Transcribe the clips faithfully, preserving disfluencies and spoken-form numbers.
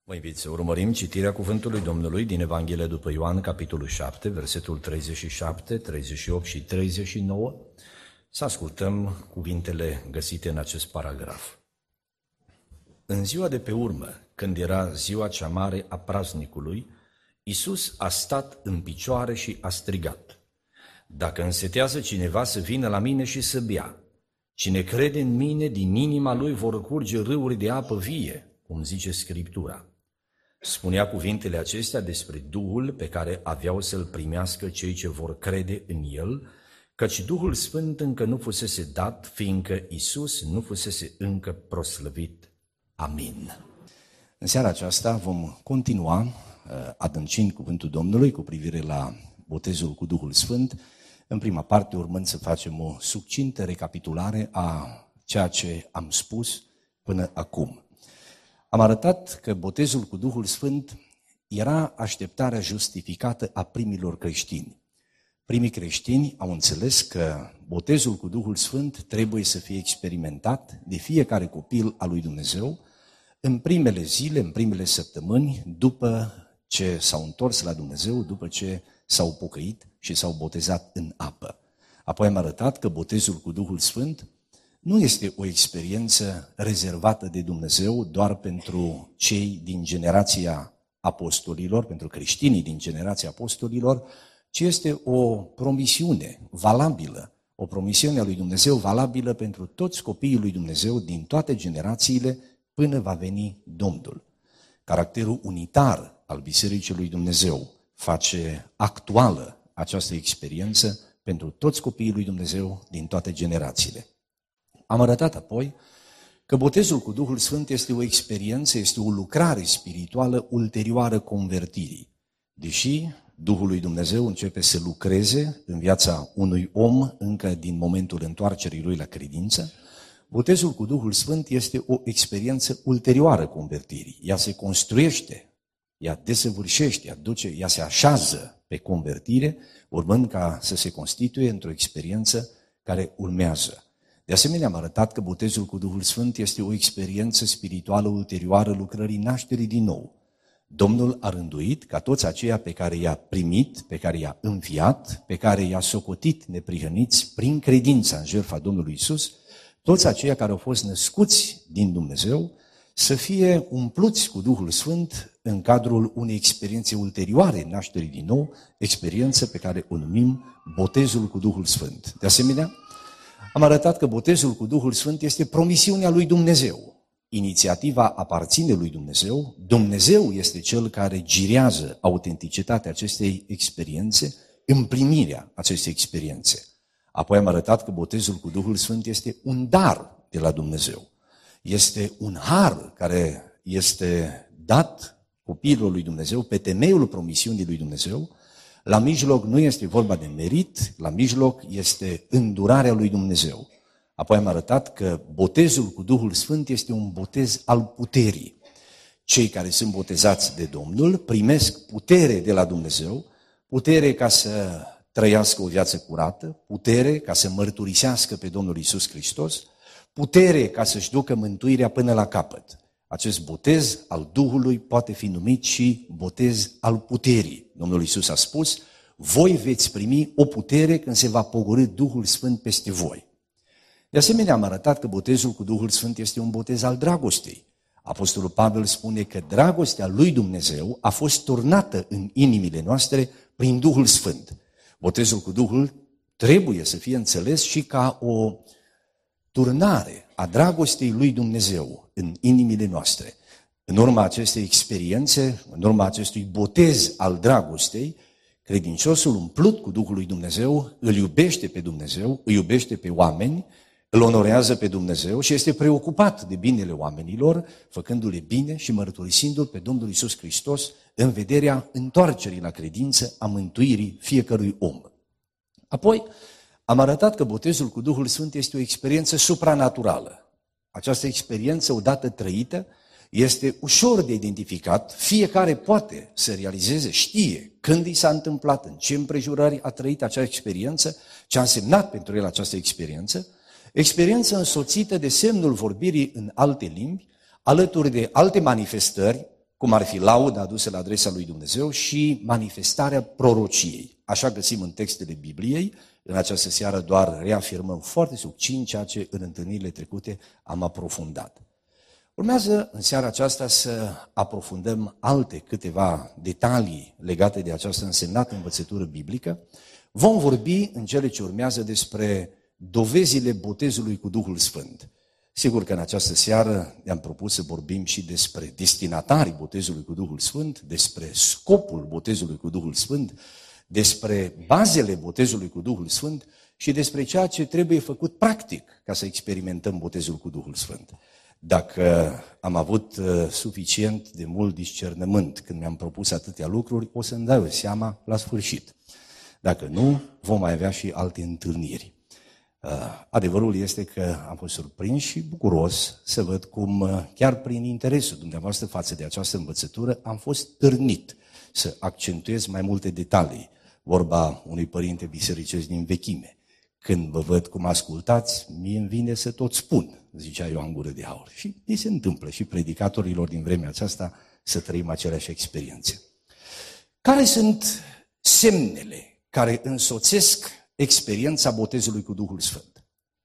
Vă invit să urmărim citirea Cuvântului Domnului din Evanghelia după Ioan, capitolul șapte, versetul treizeci și șapte, treizeci și opt și treizeci și nouă, să ascultăm cuvintele găsite în acest paragraf. În ziua de pe urmă, când era ziua cea mare a praznicului, Iisus a stat în picioare și a strigat: „Dacă însetează cineva să vină la mine și să bea, cine crede în mine, din inima lui vor curge râuri de apă vie, cum zice Scriptura.” Spunea cuvintele acestea despre Duhul pe care aveau să-l primească cei ce vor crede în el, căci Duhul Sfânt încă nu fusese dat, fiindcă Iisus nu fusese încă proslăvit. Amin. În seara aceasta vom continua adâncind cuvântul Domnului cu privire la botezul cu Duhul Sfânt, în prima parte urmând să facem o succintă recapitulare a ceea ce am spus până acum. Am arătat că botezul cu Duhul Sfânt era așteptarea justificată a primilor creștini. Primii creștini au înțeles că botezul cu Duhul Sfânt trebuie să fie experimentat de fiecare copil al lui Dumnezeu în primele zile, în primele săptămâni, după ce s-au întors la Dumnezeu, după ce s-au pocăit și s-au botezat în apă. Apoi am arătat că botezul cu Duhul Sfânt nu este o experiență rezervată de Dumnezeu doar pentru cei din generația apostolilor, pentru creștinii din generația apostolilor, ci este o promisiune valabilă, o promisiune a lui Dumnezeu valabilă pentru toți copiii lui Dumnezeu din toate generațiile până va veni Domnul. Caracterul unitar al Bisericii lui Dumnezeu face actuală această experiență pentru toți copiii lui Dumnezeu din toate generațiile. Am arătat apoi că botezul cu Duhul Sfânt este o experiență, este o lucrare spirituală ulterioară convertirii. Deși Duhul lui Dumnezeu începe să lucreze în viața unui om încă din momentul întoarcerii lui la credință, botezul cu Duhul Sfânt este o experiență ulterioară convertirii. Ea se construiește, ea desăvârșește, ea, duce, ea se așează pe convertire, urmând ca să se constituie într-o experiență care urmează. De asemenea, am arătat că botezul cu Duhul Sfânt este o experiență spirituală ulterioară lucrării nașterii din nou. Domnul a rânduit ca toți aceia pe care i-a primit, pe care i-a înviat, pe care i-a socotit neprihăniți prin credința în jertfa Domnului Iisus, toți aceia care au fost născuți din Dumnezeu, să fie umpluți cu Duhul Sfânt în cadrul unei experiențe ulterioare nașterii din nou, experiență pe care o numim botezul cu Duhul Sfânt. De asemenea, am arătat că botezul cu Duhul Sfânt este promisiunea lui Dumnezeu. Inițiativa aparține lui Dumnezeu. Dumnezeu este cel care girează autenticitatea acestei experiențe, împlinirea acestei experiențe. Apoi am arătat că botezul cu Duhul Sfânt este un dar de la Dumnezeu. Este un har care este dat copiilor lui Dumnezeu pe temeiul promisiunii lui Dumnezeu. La mijloc nu este vorba de merit, la mijloc este îndurarea lui Dumnezeu. Apoi am arătat că botezul cu Duhul Sfânt este un botez al puterii. Cei care sunt botezați de Domnul primesc putere de la Dumnezeu, putere ca să trăiască o viață curată, putere ca să mărturisească pe Domnul Iisus Hristos, putere ca să-și ducă mântuirea până la capăt. Acest botez al Duhului poate fi numit și botez al puterii. Domnul Iisus a spus: voi veți primi o putere când se va pogorî Duhul Sfânt peste voi. De asemenea, am arătat că botezul cu Duhul Sfânt este un botez al dragostei. Apostolul Pavel spune că dragostea lui Dumnezeu a fost turnată în inimile noastre prin Duhul Sfânt. Botezul cu Duhul trebuie să fie înțeles și ca o turnare a dragostei lui Dumnezeu în inimile noastre. În urma acestei experiențe, în urma acestui botez al dragostei, credinciosul umplut cu Duhul lui Dumnezeu îl iubește pe Dumnezeu, îi iubește pe oameni, îl onorează pe Dumnezeu și este preocupat de binele oamenilor, făcându-le bine și mărturisindu-L pe Domnul Iisus Hristos în vederea întoarcerii la credință, a mântuirii fiecărui om. Apoi, am arătat că botezul cu Duhul Sfânt este o experiență supranaturală. Această experiență, odată trăită, este ușor de identificat, fiecare poate să realizeze, știe când i s-a întâmplat, în ce împrejurări a trăit acea experiență, ce a însemnat pentru el această experiență, experiență însoțită de semnul vorbirii în alte limbi, alături de alte manifestări cum ar fi lauda adusă la adresa lui Dumnezeu și manifestarea prorociei. Așa găsim în textele Bibliei. În această seară doar reafirmăm foarte succint ceea ce în întâlnirile trecute am aprofundat. Urmează în seara aceasta să aprofundăm alte câteva detalii legate de această însemnată învățătură biblică. Vom vorbi în cele ce urmează despre dovezile botezului cu Duhul Sfânt. Sigur că în această seară ne-am propus să vorbim și despre destinatarii botezului cu Duhul Sfânt, despre scopul botezului cu Duhul Sfânt, despre bazele botezului cu Duhul Sfânt și despre ceea ce trebuie făcut practic ca să experimentăm botezul cu Duhul Sfânt. Dacă am avut suficient de mult discernământ când mi-am propus atâtea lucruri, o să-mi dau seama la sfârșit. Dacă nu, vom mai avea și alte întâlniri. Adevărul este că am fost surprins și bucuros să văd cum, chiar prin interesul dumneavoastră față de această învățătură, am fost târnit să accentuez mai multe detalii. Vorba unui părinte bisericesc din vechime. Când vă văd cum ascultați, mie îmi vine să tot spun, zicea Ioan Gură de Aur. Și ni se întâmplă și predicatorilor din vremea aceasta să trăim aceleași experiențe. Care sunt semnele care însoțesc experiența botezului cu Duhul Sfânt?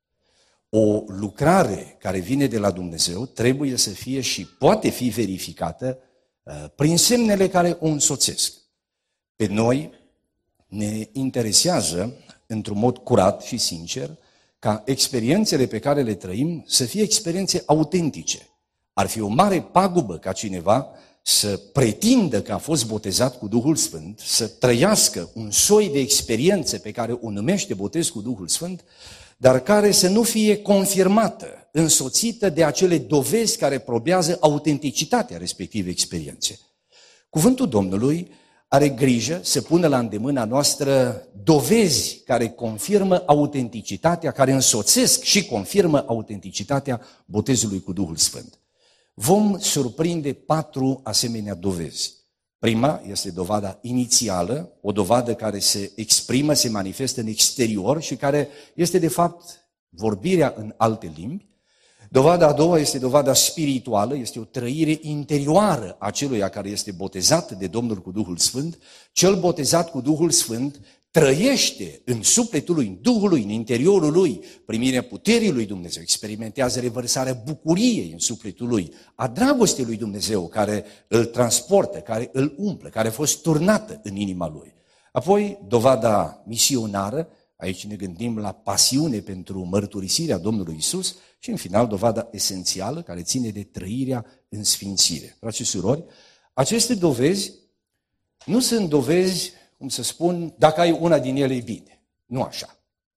O lucrare care vine de la Dumnezeu trebuie să fie și poate fi verificată uh, prin semnele care o însoțesc. Pe noi ne interesează, într-un mod curat și sincer, ca experiențele pe care le trăim să fie experiențe autentice. Ar fi o mare pagubă ca cineva să pretindă că a fost botezat cu Duhul Sfânt, să trăiască un soi de experiențe pe care o numește botez cu Duhul Sfânt, dar care să nu fie confirmată, însoțită de acele dovezi care probează autenticitatea respectivei experiențe. Cuvântul Domnului are grijă să pună la îndemâna noastră dovezi care confirmă autenticitatea, care însoțesc și confirmă autenticitatea botezului cu Duhul Sfânt. Vom surprinde patru asemenea dovezi. Prima este dovada inițială, o dovadă care se exprimă, se manifestă în exterior și care este de fapt vorbirea în alte limbi. Dovada a doua este dovada spirituală, este o trăire interioară a celuia care este botezat de Domnul cu Duhul Sfânt. Cel botezat cu Duhul Sfânt trăiește în sufletul lui, în Duhul lui, în interiorul lui, primirea puterii lui Dumnezeu, experimentează revărsarea bucuriei în sufletul lui, a dragostei lui Dumnezeu care îl transportă, care îl umple, care a fost turnată în inima lui. Apoi, dovada misionară, aici ne gândim la pasiune pentru mărturisirea Domnului Isus și, în final, dovada esențială care ține de trăirea în sfințire. Frați și surori, aceste dovezi nu sunt dovezi, cum să spun, dacă ai una din ele e bine. Nu așa.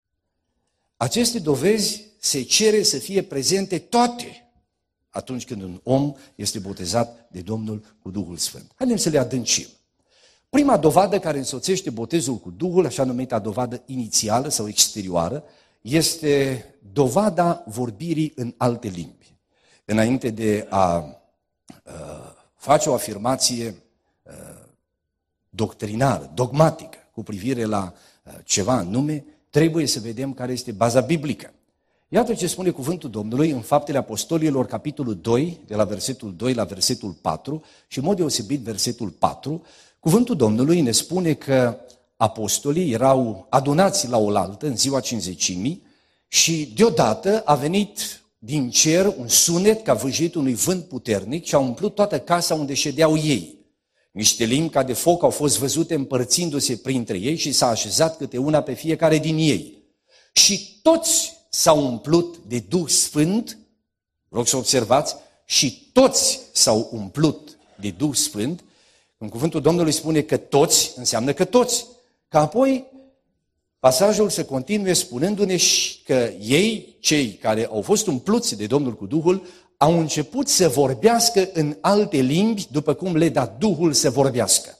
Aceste dovezi se cere să fie prezente toate atunci când un om este botezat de Domnul cu Duhul Sfânt. Haideți să le adâncim. Prima dovadă care însoțește botezul cu Duhul, așa numită dovadă inițială sau exterioară, este dovada vorbirii în alte limbi. Înainte de a uh, face o afirmație uh, doctrinară, dogmatică, cu privire la uh, ceva anume, trebuie să vedem care este baza biblică. Iată ce spune cuvântul Domnului în Faptele Apostolilor, capitolul doi, de la versetul doi la versetul patru și în mod deosebit versetul patru, cuvântul Domnului ne spune că apostolii erau adunați la oaltă în ziua Cincizecimii și deodată a venit din cer un sunet ca vâjit unui vânt puternic și a umplut toată casa unde ședeau ei. Niște limbi ca de foc au fost văzute împărțindu-se printre ei și s-a așezat câte una pe fiecare din ei. Și toți s-au umplut de Duh Sfânt, rog să observați, și toți s-au umplut de Duh Sfânt. În cuvântul Domnului spune că toți, înseamnă că toți. Că apoi pasajul se continue spunându-ne că ei, cei care au fost umpluți de Domnul cu Duhul, au început să vorbească în alte limbi, după cum le da Duhul să vorbească.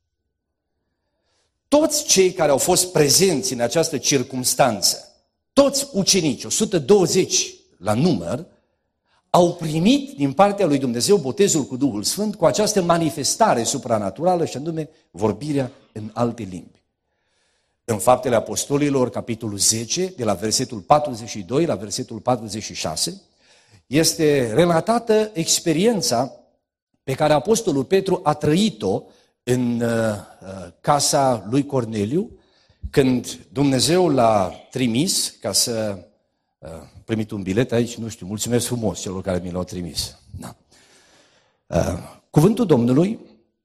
Toți cei care au fost prezenți în această circumstanță, toți ucenici, o sută douăzeci la număr, au primit din partea lui Dumnezeu botezul cu Duhul Sfânt cu această manifestare supranaturală și anume vorbirea în alte limbi. În Faptele Apostolilor, capitolul zece, de la versetul patruzeci și doi la versetul patruzeci și șase, este relatată experiența pe care apostolul Petru a trăit-o în uh, casa lui Corneliu, când Dumnezeu l-a trimis ca să uh, primit un bilet aici, nu știu, mulțumesc frumos celor care mi l-au trimis. Da. Uh, cuvântul Domnului,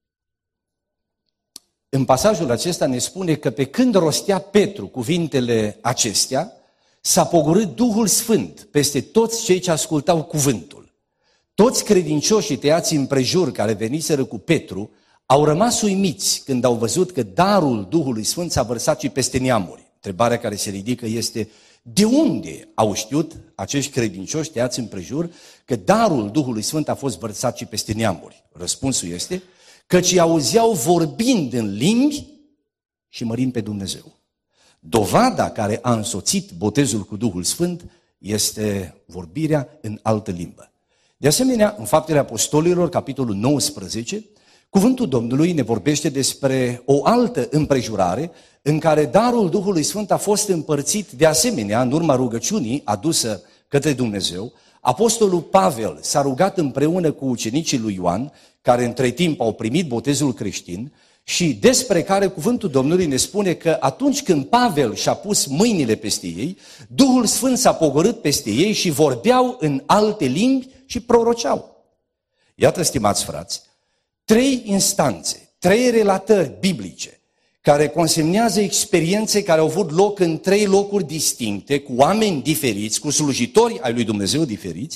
în pasajul acesta ne spune că pe când rostea Petru cuvintele acestea, s-a pogorât Duhul Sfânt peste toți cei ce ascultau cuvântul. Toți credincioșii tăiați împrejur care veniseră cu Petru au rămas uimiți când au văzut că darul Duhului Sfânt s-a vărsat și peste neamuri. Întrebarea care se ridică este: de unde au știut acești credincioși tăiați împrejur că darul Duhului Sfânt a fost vărsat și peste neamuri? Răspunsul este căci îi auzeau vorbind în limbi și mărind pe Dumnezeu. Dovada care a însoțit botezul cu Duhul Sfânt este vorbirea în altă limbă. De asemenea, în Faptele Apostolilor, capitolul nouăsprezece, cuvântul Domnului ne vorbește despre o altă împrejurare în care darul Duhului Sfânt a fost împărțit de asemenea în urma rugăciunii adusă către Dumnezeu. Apostolul Pavel s-a rugat împreună cu ucenicii lui Ioan, care între timp au primit botezul creștin, și despre care cuvântul Domnului ne spune că atunci când Pavel și-a pus mâinile peste ei, Duhul Sfânt s-a pogorât peste ei și vorbeau în alte limbi și proroceau. Iată, stimați frați, trei instanțe, trei relatări biblice care consemnează experiențe care au avut loc în trei locuri distincte, cu oameni diferiți, cu slujitori ai lui Dumnezeu diferiți,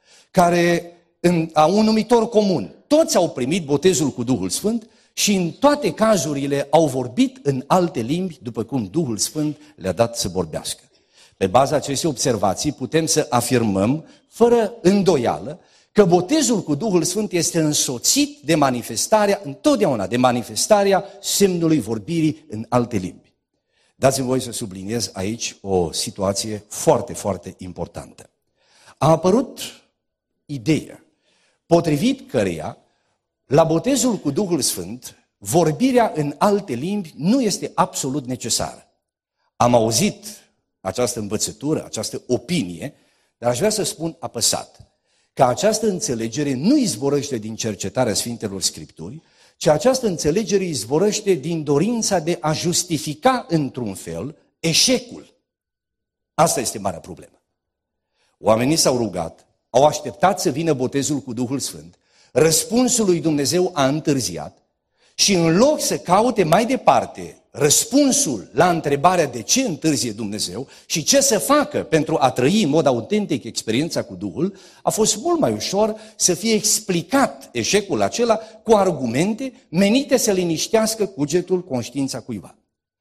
care în, au un numitor comun. Toți au primit botezul cu Duhul Sfânt și în toate cazurile au vorbit în alte limbi, după cum Duhul Sfânt le-a dat să vorbească. Pe baza acestei observații putem să afirmăm, fără îndoială, că botezul cu Duhul Sfânt este însoțit de manifestarea, întotdeauna de manifestarea semnului vorbirii în alte limbi. Dați-mi voie să subliniez aici o situație foarte, foarte importantă. A apărut ideea potrivit căreia la botezul cu Duhul Sfânt, vorbirea în alte limbi nu este absolut necesară. Am auzit această învățătură, această opinie, dar aș vrea să spun apăsat că această înțelegere nu izvorăște din cercetarea Sfintelor Scripturi, ci această înțelegere izvorăște din dorința de a justifica într-un fel eșecul. Asta este marea problemă. Oamenii s-au rugat, au așteptat să vină botezul cu Duhul Sfânt, răspunsul lui Dumnezeu a întârziat și în loc să caute mai departe răspunsul la întrebarea de ce întârzie Dumnezeu și ce să facă pentru a trăi în mod autentic experiența cu Duhul, a fost mult mai ușor să fie explicat eșecul acela cu argumente menite să liniștească cugetul, conștiința cuiva.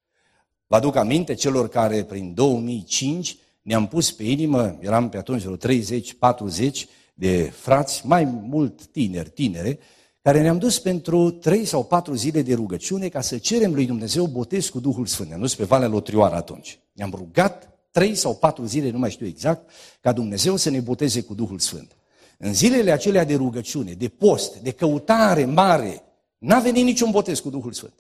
Vă aduc aminte celor care prin două mii cinci ne-am pus pe inimă, eram pe atunci vreo treizeci patruzeci de frați, mai mult tineri, tinere, care ne-am dus pentru trei sau patru zile de rugăciune ca să cerem lui Dumnezeu botez cu Duhul Sfânt. Ne-am dus pe Valea Lotrioară atunci. Ne-am rugat trei sau patru zile, nu mai știu exact, ca Dumnezeu să ne boteze cu Duhul Sfânt. În zilele acelea de rugăciune, de post, de căutare mare, n-a venit niciun botez cu Duhul Sfânt.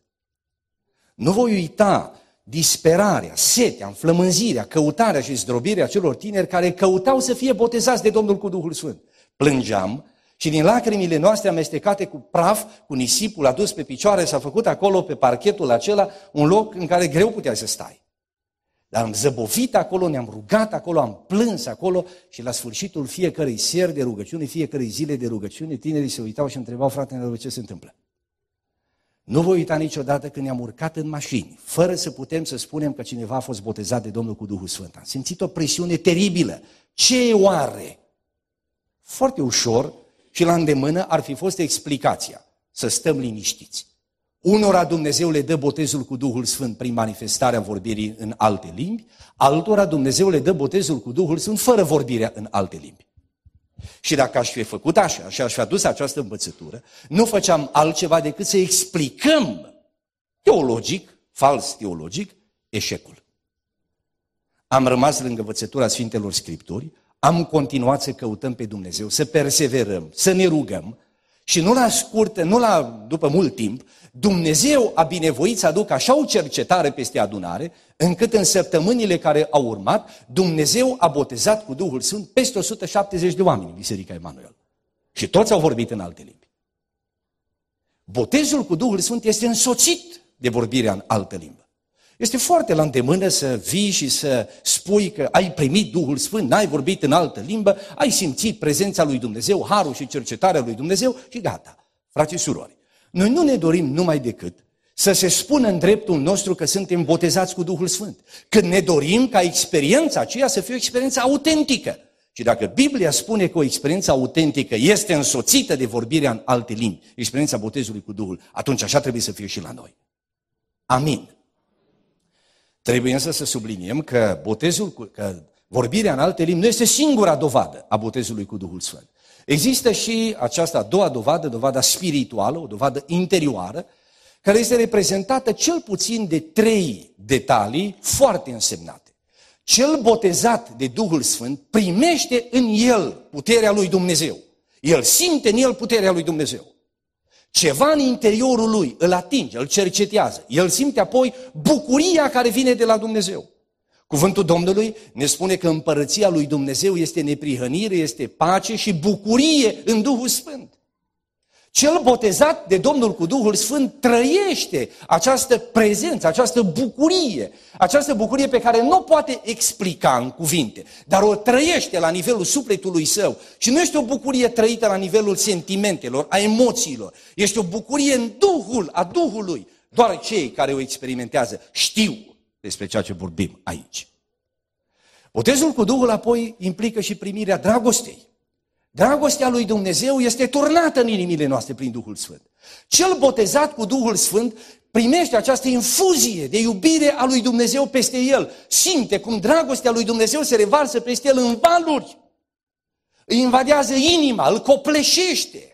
Nu voi uita disperarea, setea, înflămânzirea, căutarea și zdrobirea celor tineri care căutau să fie botezați de Domnul cu Duhul Sfânt. Plângeam și din lacrimile noastre amestecate cu praf, cu nisipul adus pe picioare, s-a făcut acolo, pe parchetul acela, un loc în care greu puteai să stai. Dar am zăbovit acolo, ne-am rugat acolo, am plâns acolo și la sfârșitul fiecărei seri de rugăciune, fiecărei zile de rugăciune, tinerii se uitau și întrebau: fratele, ce se întâmplă? Nu voi uita niciodată când ne-am urcat în mașini, fără să putem să spunem că cineva a fost botezat de Domnul cu Duhul Sfânt. Am simțit o presiune teribilă. Ce oare? Foarte ușor și la îndemână ar fi fost explicația: să stăm liniștiți. Unora Dumnezeu le dă botezul cu Duhul Sfânt prin manifestarea vorbirii în alte limbi, altora Dumnezeu le dă botezul cu Duhul Sfânt fără vorbirea în alte limbi. Și dacă aș fi făcut așa și aș fi adus această învățătură, nu făceam altceva decât să explicăm teologic, fals teologic, eșecul. Am rămas lângă învățătura Sfintelor Scripturi, am continuat să căutăm pe Dumnezeu, să perseverăm, să ne rugăm și nu la scurtă, nu la după mult timp, Dumnezeu a binevoit să aducă așa o cercetare peste adunare, încât în săptămânile care au urmat, Dumnezeu a botezat cu Duhul Sfânt peste o sută șaptezeci de oameni în Biserica Emanuel. Și toți au vorbit în alte limbi. botezul cu Duhul Sfânt este însoțit de vorbirea în altă limbă. Este foarte la îndemână să vii și să spui că ai primit Duhul Sfânt, n-ai vorbit în altă limbă, ai simțit prezența lui Dumnezeu, harul și cercetarea lui Dumnezeu și gata, frați și surori. Noi nu ne dorim numai decât să se spună în dreptul nostru că suntem botezați cu Duhul Sfânt. Când ne dorim ca experiența aceea să fie o experiență autentică. Și dacă Biblia spune că o experiență autentică este însoțită de vorbirea în alte limbi, experiența botezului cu Duhul, atunci așa trebuie să fie și la noi. Amin. Trebuie însă să subliniem că botezul, cu, că vorbirea în alte limbi nu este singura dovadă a botezului cu Duhul Sfânt. Există și această a doua dovadă, dovada spirituală, o dovadă interioară, care este reprezentată cel puțin de trei detalii foarte însemnate. Cel botezat de Duhul Sfânt primește în el puterea lui Dumnezeu. El simte în el puterea lui Dumnezeu. Ceva în interiorul lui îl atinge, îl cercetează. El simte apoi bucuria care vine de la Dumnezeu. Cuvântul Domnului ne spune că împărăția lui Dumnezeu este neprihănire, este pace și bucurie în Duhul Sfânt. Cel botezat de Domnul cu Duhul Sfânt trăiește această prezență, această bucurie, această bucurie pe care nu o poate explica în cuvinte, dar o trăiește la nivelul sufletului său. Și nu este o bucurie trăită la nivelul sentimentelor, a emoțiilor, este o bucurie în Duhul, a Duhului. Doar cei care o experimentează știu despre ceea ce vorbim aici. Botezul cu Duhul apoi implică și primirea dragostei. Dragostea lui Dumnezeu este turnată în inimile noastre prin Duhul Sfânt. Cel botezat cu Duhul Sfânt primește această infuzie de iubire a lui Dumnezeu peste el. Simte cum dragostea lui Dumnezeu se revarsă peste el în valuri. Îi invadează inima, îl copleșește.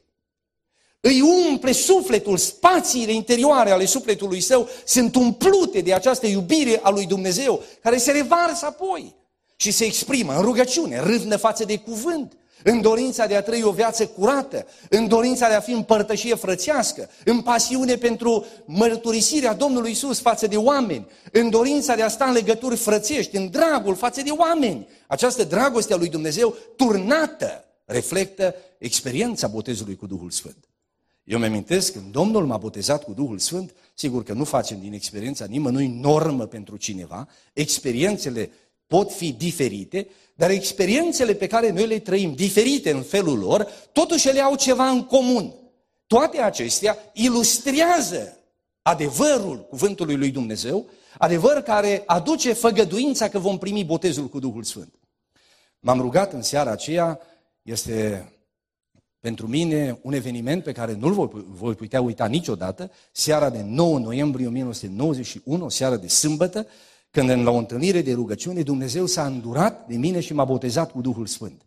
Îi umple sufletul, spațiile interioare ale sufletului său sunt umplute de această iubire a lui Dumnezeu, care se revarsă apoi și se exprimă în rugăciune, râvnă față de cuvânt, în dorința de a trăi o viață curată, în dorința de a fi în părtășie frățească, în pasiune pentru mărturisirea Domnului Iisus față de oameni, în dorința de a sta în legături frățești, în dragul față de oameni. Această dragoste a lui Dumnezeu turnată reflectă experiența botezului cu Duhul Sfânt. Eu mi-amintesc când Domnul m-a botezat cu Duhul Sfânt, sigur că nu facem din experiența nimănui normă pentru cineva, experiențele pot fi diferite, dar experiențele pe care noi le trăim, diferite în felul lor, totuși ele au ceva în comun. Toate acestea ilustrează adevărul cuvântului lui Dumnezeu, adevăr care aduce făgăduința că vom primi botezul cu Duhul Sfânt. M-am rugat în seara aceea, este pentru mine un eveniment pe care nu-l voi, voi putea uita niciodată, seara de nouă noiembrie o mie nouă sute nouăzeci și unu, o seară de sâmbătă, când la o întâlnire de rugăciune Dumnezeu s-a îndurat de mine și m-a botezat cu Duhul Sfânt.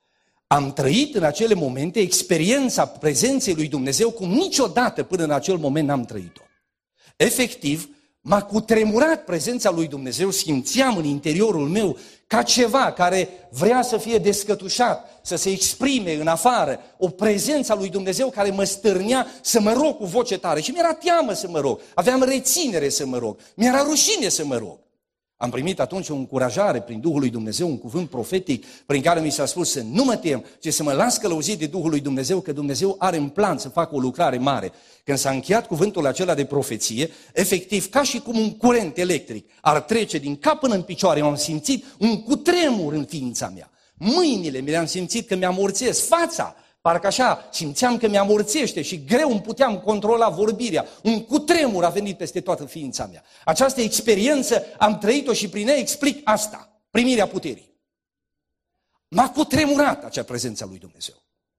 Am trăit în acele momente experiența prezenței lui Dumnezeu cum niciodată până în acel moment n-am trăit-o. Efectiv, m-a cutremurat prezența lui Dumnezeu, simțeam în interiorul meu ca ceva care vrea să fie descătușat, să se exprime în afară, o prezență a lui Dumnezeu care mă stârnea să mă rog cu voce tare și mi-era teamă să mă rog, aveam reținere să mă rog, mi-era rușine să mă rog. Am primit atunci o încurajare prin Duhul lui Dumnezeu, un cuvânt profetic prin care mi s-a spus să nu mă tem, ci să mă las călăuzit de Duhul lui Dumnezeu, că Dumnezeu are în plan să facă o lucrare mare. Când s-a încheiat cuvântul acela de profeție, efectiv, ca și cum un curent electric ar trece din cap până în picioare, eu am simțit un cutremur în ființa mea. Mâinile mi le-am simțit că mi-amorțesc, fața, parcă așa simțeam că mi-amorțește și greu îmi puteam controla vorbirea. Un cutremur a venit peste toată ființa mea. Această experiență am trăit-o și prin ea explic asta, primirea puterii. M-a cutremurat acea prezență a lui Dumnezeu.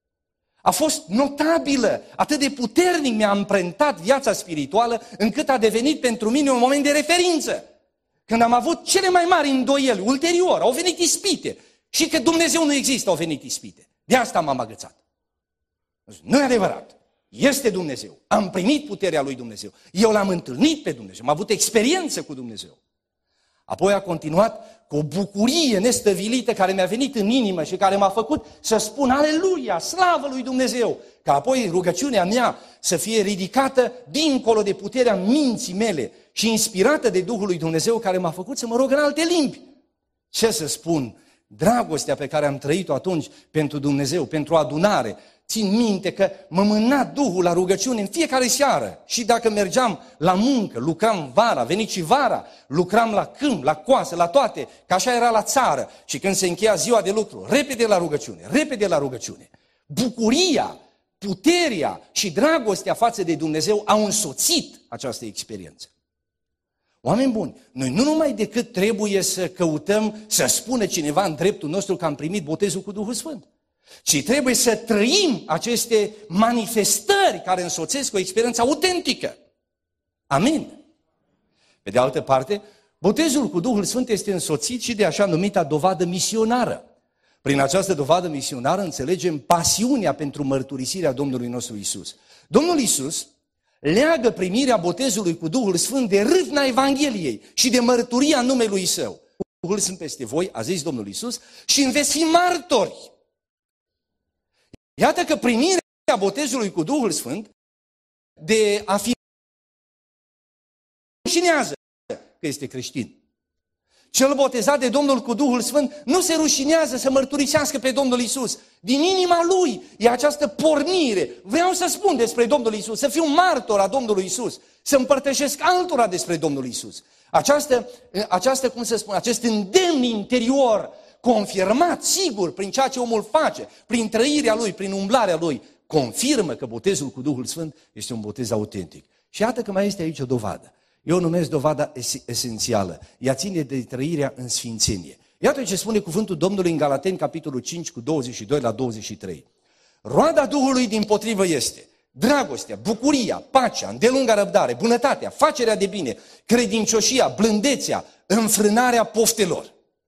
A fost notabilă, atât de puternic mi-a amprentat viața spirituală, încât a devenit pentru mine un moment de referință. Când am avut cele mai mari îndoieli, ulterior, au venit ispite. Și că Dumnezeu nu există, au venit ispite. De asta m-am agățat. Nu e adevărat. Este Dumnezeu. Am primit puterea lui Dumnezeu. Eu l-am întâlnit pe Dumnezeu. Am avut experiență cu Dumnezeu. Apoi a continuat cu o bucurie nestăvilită care mi-a venit în inimă și care m-a făcut să spun aleluia, slavă lui Dumnezeu. Ca apoi rugăciunea mea să fie ridicată dincolo de puterea minții mele și inspirată de Duhul lui Dumnezeu care m-a făcut să mă rog în alte limbi. Ce să spun? Dragostea pe care am trăit-o atunci pentru Dumnezeu, pentru adunare, țin minte că mă mâna Duhul la rugăciune în fiecare seară. Și dacă mergeam la muncă, lucram vara, a venit și vara, lucram la câmp, la coasă, la toate, că așa era la țară. Și când se încheia ziua de lucru, repede la rugăciune, repede la rugăciune. Bucuria, puterea și dragostea față de Dumnezeu au însoțit această experiență. Oameni buni, noi nu numai decât trebuie să căutăm să spună cineva în dreptul nostru că am primit botezul cu Duhul Sfânt, ci trebuie să trăim aceste manifestări care însoțesc o experiență autentică. Amin. Pe de altă parte, botezul cu Duhul Sfânt este însoțit și de așa numita dovadă misionară. Prin această dovadă misionară înțelegem pasiunea pentru mărturisirea Domnului nostru Iisus. Domnul Iisus leagă primirea botezului cu Duhul Sfânt de râvna Evangheliei și de mărturia numelui Său. Duhul Sfânt peste voi, a zis Domnul Iisus, și îmi veți fi martori. Iată că primirea botezului cu Duhul Sfânt de a fi rușinează că este creștin. Cel botezat de Domnul cu Duhul Sfânt nu se rușinează să mărturisească pe Domnul Iisus. Din inima lui e această pornire. Vreau să spun despre Domnul Iisus, să fiu martor a Domnului Iisus, să împărtășesc altora despre Domnul Iisus. Această, această, cum să spun, acest îndemn interior, confirmat, sigur, prin ceea ce omul face, prin trăirea lui, prin umblarea lui, confirmă că botezul cu Duhul Sfânt este un botez autentic. Și iată că mai este aici o dovadă. Eu o numesc dovada esențială. Ea ține de trăirea în sfințenie. Iată ce spune cuvântul Domnului în Galateni, capitolul cinci, cu douăzeci și doi la douăzeci și trei. Roada Duhului dimpotrivă este dragostea, bucuria, pacea, îndelunga răbdare, bunătatea, facerea de bine, credincioșia, blândețea, înfrânarea poftelor.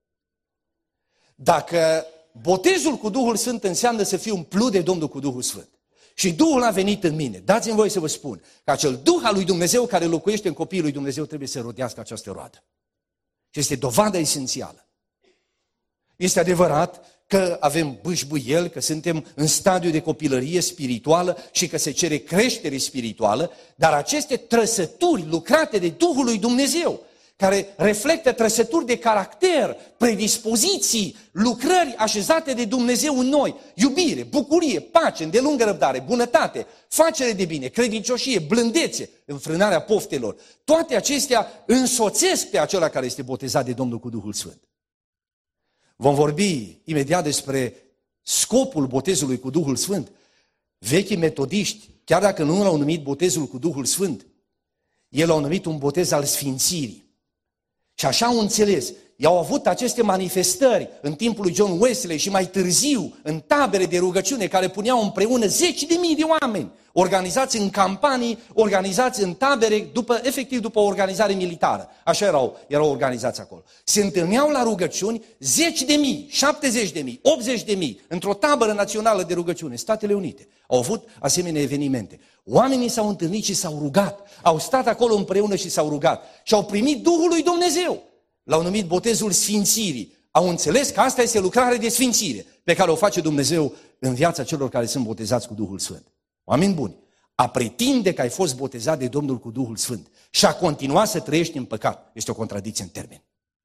Dacă botezul cu Duhul Sfânt înseamnă să fiu umplut de Domnul cu Duhul Sfânt și Duhul a venit în mine, dați-mi voie să vă spun că acel Duh al lui Dumnezeu care locuiește în copiii lui Dumnezeu trebuie să rodească această roadă. Și este dovada esențială. Este adevărat că avem bâșbâieli, că suntem în stadiu de copilărie spirituală și că se cere creștere spirituală, dar aceste trăsături lucrate de Duhul lui Dumnezeu, care reflectă trăsături de caracter, predispoziții, lucrări așezate de Dumnezeu în noi, iubire, bucurie, pace, îndelungă răbdare, bunătate, facere de bine, credincioșie, blândețe, înfrânarea poftelor, toate acestea însoțesc pe acela care este botezat de Domnul cu Duhul Sfânt. Vom vorbi imediat despre scopul botezului cu Duhul Sfânt. Vechii metodiști, chiar dacă nu l-au numit botezul cu Duhul Sfânt, el l-au numit un botez al sfințirii. Și așa au înțeles. I-au avut aceste manifestări în timpul lui John Wesley și mai târziu în tabere de rugăciune care puneau împreună zeci de mii de oameni, organizați în campanii, organizați în tabere, după, efectiv după o organizare militară. Așa erau, erau organizați acolo. Se întâlneau la rugăciuni zeci de mii, șaptezeci de mii, optzeci de mii, într-o tabără națională de rugăciune, Statele Unite. Au avut asemenea evenimente. Oamenii s-au întâlnit și s-au rugat, au stat acolo împreună și s-au rugat și au primit Duhul lui Dumnezeu. L-au numit botezul sfințirii. Au înțeles că asta este lucrare de sfințire pe care o face Dumnezeu în viața celor care sunt botezați cu Duhul Sfânt. Oameni buni, a pretinde că ai fost botezat de Domnul cu Duhul Sfânt și a continua să trăiești în păcat este o contradicție în termeni.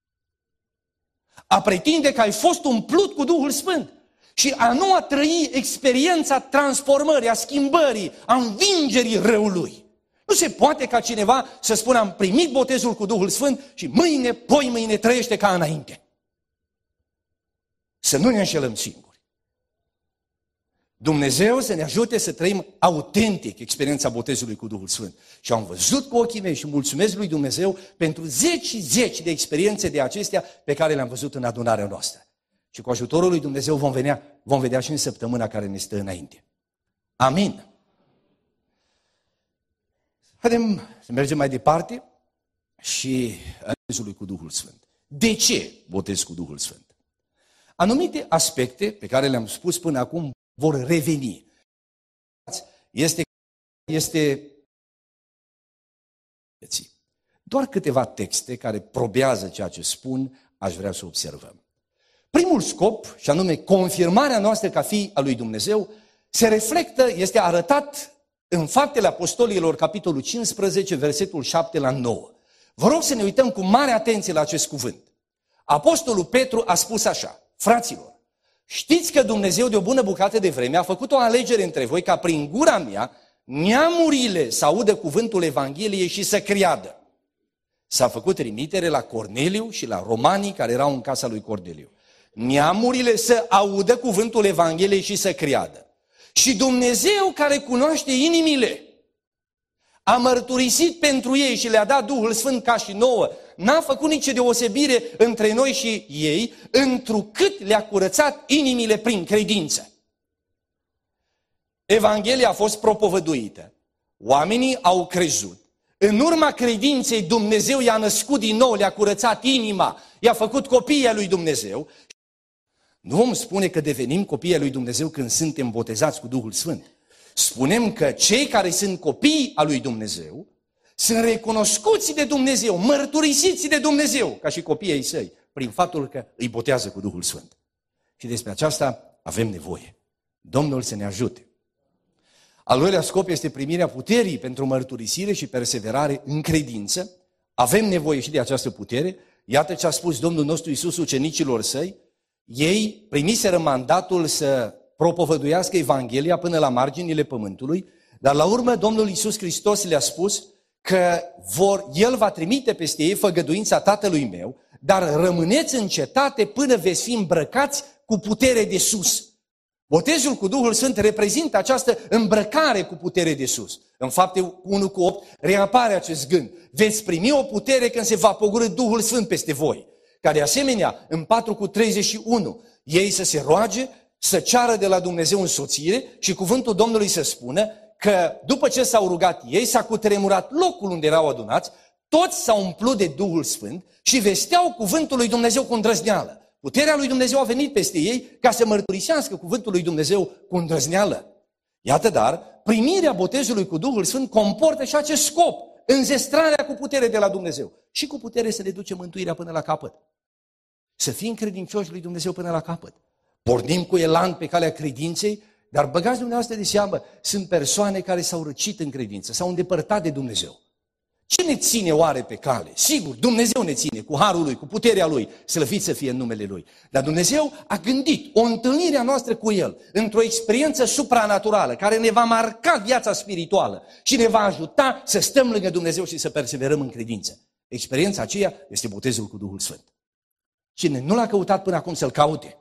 A pretinde că ai fost umplut cu Duhul Sfânt și a nu a trăi experiența transformării, a schimbării, a învingerii răului. Nu se poate ca cineva să spună am primit botezul cu Duhul Sfânt și mâine, poi mâine trăiește ca înainte. Să nu ne înșelăm singuri. Dumnezeu să ne ajute să trăim autentic experiența botezului cu Duhul Sfânt. Și am văzut cu ochii mei și mulțumesc lui Dumnezeu pentru zeci și zeci de experiențe de acestea pe care le-am văzut în adunarea noastră. Și cu ajutorul lui Dumnezeu vom vedea, vom vedea și în săptămâna care ne stă înainte. Amin. Haideți să mergem mai departe și botezului cu Duhul Sfânt. De ce botez cu Duhul Sfânt? Anumite aspecte pe care le-am spus până acum vor reveni. Este, este doar câteva texte care probează ceea ce spun, aș vrea să observăm. Primul scop, și anume confirmarea noastră ca fii al lui Dumnezeu, se reflectă, este arătat în Faptele Apostolilor, capitolul cincisprezece, versetul șapte la nouă. Vă rog să ne uităm cu mare atenție la acest cuvânt. Apostolul Petru a spus așa: fraților, Știți că Dumnezeu de o bună bucată de vreme a făcut o alegere între voi ca prin gura mea neamurile să audă cuvântul Evangheliei și să creadă. S-a făcut trimitere la Corneliu și la romanii care erau în casa lui Corneliu. Neamurile să audă cuvântul Evangheliei și să creadă. Și Dumnezeu care cunoaște inimile a mărturisit pentru ei și le-a dat Duhul Sfânt ca și nouă. N-a făcut nicio deosebire între noi și ei, întrucât le-a curățat inimile prin credință. Evanghelia a fost propovăduită. Oamenii au crezut. În urma credinței Dumnezeu i-a născut din nou, le-a curățat inima, i-a făcut copiii ai lui Dumnezeu. Nu vom spune că devenim copiii ai lui Dumnezeu când suntem botezați cu Duhul Sfânt. Spunem că cei care sunt copii al lui Dumnezeu sunt recunoscuți de Dumnezeu, mărturisiți de Dumnezeu, ca și copiii ei săi, prin faptul că îi botează cu Duhul Sfânt. Și despre aceasta avem nevoie. Domnul să ne ajute. Al doilea scop este primirea puterii pentru mărturisire și perseverare în credință. Avem nevoie și de această putere. Iată ce a spus Domnul nostru Iisus ucenicilor săi. Ei primiseră mandatul să propovăduiască Evanghelia până la marginile pământului, dar la urmă Domnul Iisus Hristos le-a spus că vor, El va trimite peste ei făgăduința Tatălui meu, dar rămâneți în cetate până veți fi îmbrăcați cu putere de sus. Botezul cu Duhul Sfânt reprezintă această îmbrăcare cu putere de sus. În Fapte unu cu opt reapare acest gând. Veți primi o putere când se va pogorî Duhul Sfânt peste voi. Ca de asemenea, în patru cu treizeci și unu, ei să se roage, să ceară de la Dumnezeu însoțire și cuvântul Domnului să spună că după ce s-au rugat ei, s-a cutremurat locul unde erau adunați, toți s-au umplut de Duhul Sfânt și vesteau cuvântul lui Dumnezeu cu îndrăzneală. Puterea lui Dumnezeu a venit peste ei ca să mărturisească cuvântul lui Dumnezeu cu îndrăzneală. Iată dar, primirea botezului cu Duhul Sfânt comportă și acest scop, înzestrarea cu putere de la Dumnezeu și cu putere să ne ducem mântuirea până la capăt. Să fim credincioși lui Dumnezeu până la capăt. Pornim cu elan pe calea credinței, dar băgați dumneavoastră de seamă, sunt persoane care s-au răcit în credință, s-au îndepărtat de Dumnezeu. Ce ne ține oare pe cale? Sigur, Dumnezeu ne ține cu harul Lui, cu puterea Lui, slăvit să fie în numele Lui. Dar Dumnezeu a gândit o întâlnire a noastră cu El într-o experiență supranaturală care ne va marca viața spirituală și ne va ajuta să stăm lângă Dumnezeu și să perseverăm în credință. Experiența aceea este botezul cu Duhul Sfânt. Cine nu l-a căutat până acum să-l caute.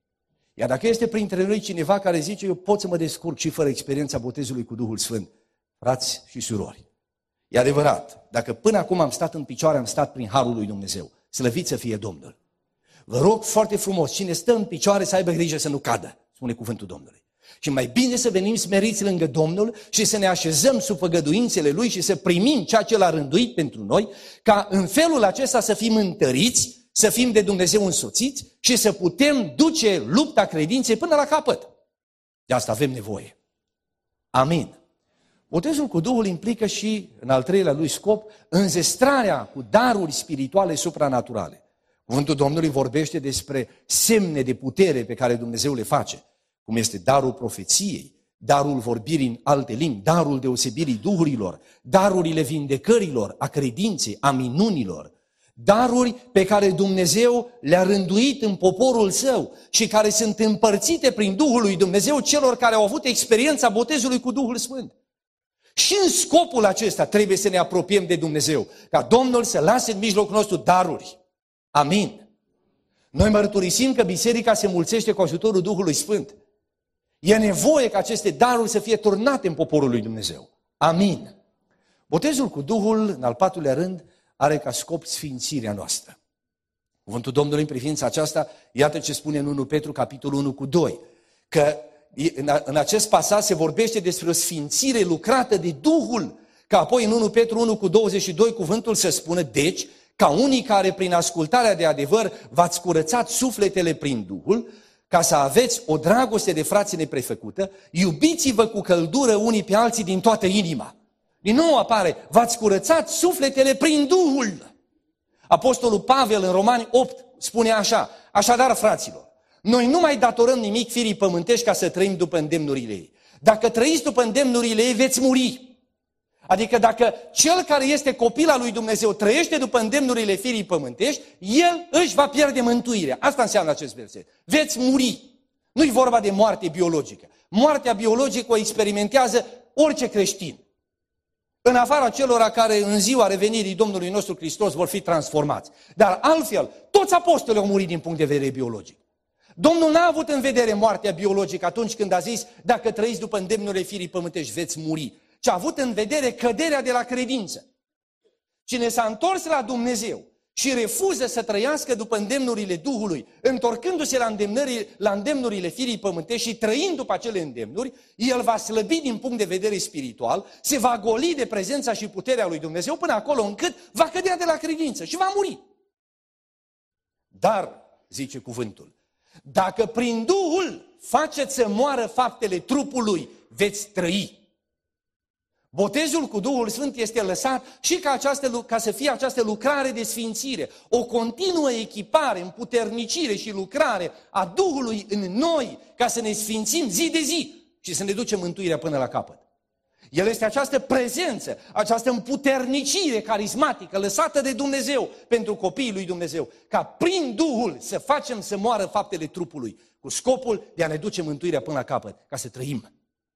Iar dacă este printre noi cineva care zice, eu pot să mă descurc și fără experiența botezului cu Duhul Sfânt, frați și surori, e adevărat, dacă până acum am stat în picioare, am stat prin harul lui Dumnezeu, slăvit să fie Domnul. Vă rog foarte frumos, cine stă în picioare să aibă grijă să nu cadă, spune cuvântul Domnului. Și mai bine să venim smeriți lângă Domnul și să ne așezăm sub făgăduințele Lui și să primim ceea ce L-a rânduit pentru noi, ca în felul acesta să fim întăriți, să fim de Dumnezeu însoțiți și să putem duce lupta credinței până la capăt. De asta avem nevoie. Amin. Botezul cu Duhul implică și, în al treilea lui scop, înzestrarea cu daruri spirituale supranaturale. Cuvântul Domnului vorbește despre semne de putere pe care Dumnezeu le face, cum este darul profeției, darul vorbirii în alte limbi, darul deosebirii duhurilor, darurile vindecărilor, a credinței, a minunilor, daruri pe care Dumnezeu le-a rânduit în poporul Său și care sunt împărțite prin Duhul lui Dumnezeu celor care au avut experiența botezului cu Duhul Sfânt. Și în scopul acesta trebuie să ne apropiem de Dumnezeu, ca Domnul să lase în mijlocul nostru daruri. Amin. Noi mărturisim că biserica se mulțește cu ajutorul Duhului Sfânt. E nevoie ca aceste daruri să fie turnate în poporul lui Dumnezeu. Amin. Botezul cu Duhul, în al patrulea rând, are ca scop sfințirea noastră. Cuvântul Domnului în privința aceasta, iată ce spune în unu Petru, capitolul unu cu doi, că în acest pasaj se vorbește despre o sfințire lucrată de Duhul, că apoi în unu Petru unu cu douăzeci și doi cuvântul se spune, deci, ca unii care prin ascultarea de adevăr v-ați curățat sufletele prin Duhul, ca să aveți o dragoste de frați neprefăcută, iubiți-vă cu căldură unii pe alții din toată inima. Din nou apare, v-ați curățat sufletele prin Duhul. Apostolul Pavel în Romani opt spune așa, așadar fraților, noi nu mai datorăm nimic firii pământești ca să trăim după îndemnurile ei. Dacă trăiți după îndemnurile ei, veți muri. Adică dacă cel care este copil al lui Dumnezeu trăiește după îndemnurile firii pământești, el își va pierde mântuirea. Asta înseamnă acest verset. Veți muri. Nu-i vorba de moarte biologică. Moartea biologică o experimentează orice creștin. În afara celor care în ziua revenirii Domnului nostru Hristos vor fi transformați. Dar altfel, toți apostolii au murit din punct de vedere biologic. Domnul n-a avut în vedere moartea biologică atunci când a zis, dacă trăiți după îndemnurile firii pământești, veți muri. Ci a avut în vedere căderea de la credință. Cine s-a întors la Dumnezeu și refuză să trăiască după îndemnurile Duhului, întorcându-se la îndemnurile, la îndemnurile firii pământești și trăind după acele îndemnuri, el va slăbi din punct de vedere spiritual, se va goli de prezența și puterea lui Dumnezeu până acolo încât va cădea de la credință și va muri. Dar, zice cuvântul, dacă prin Duhul faceți să moară faptele trupului, veți trăi. Botezul cu Duhul Sfânt este lăsat și ca, această, ca să fie această lucrare de sfințire, o continuă echipare, împuternicire și lucrare a Duhului în noi, ca să ne sfințim zi de zi și să ne ducem mântuirea până la capăt. El este această prezență, această împuternicire carismatică lăsată de Dumnezeu pentru copiii lui Dumnezeu, ca prin Duhul să facem să moară faptele trupului, cu scopul de a ne duce mântuirea până la capăt, ca să trăim.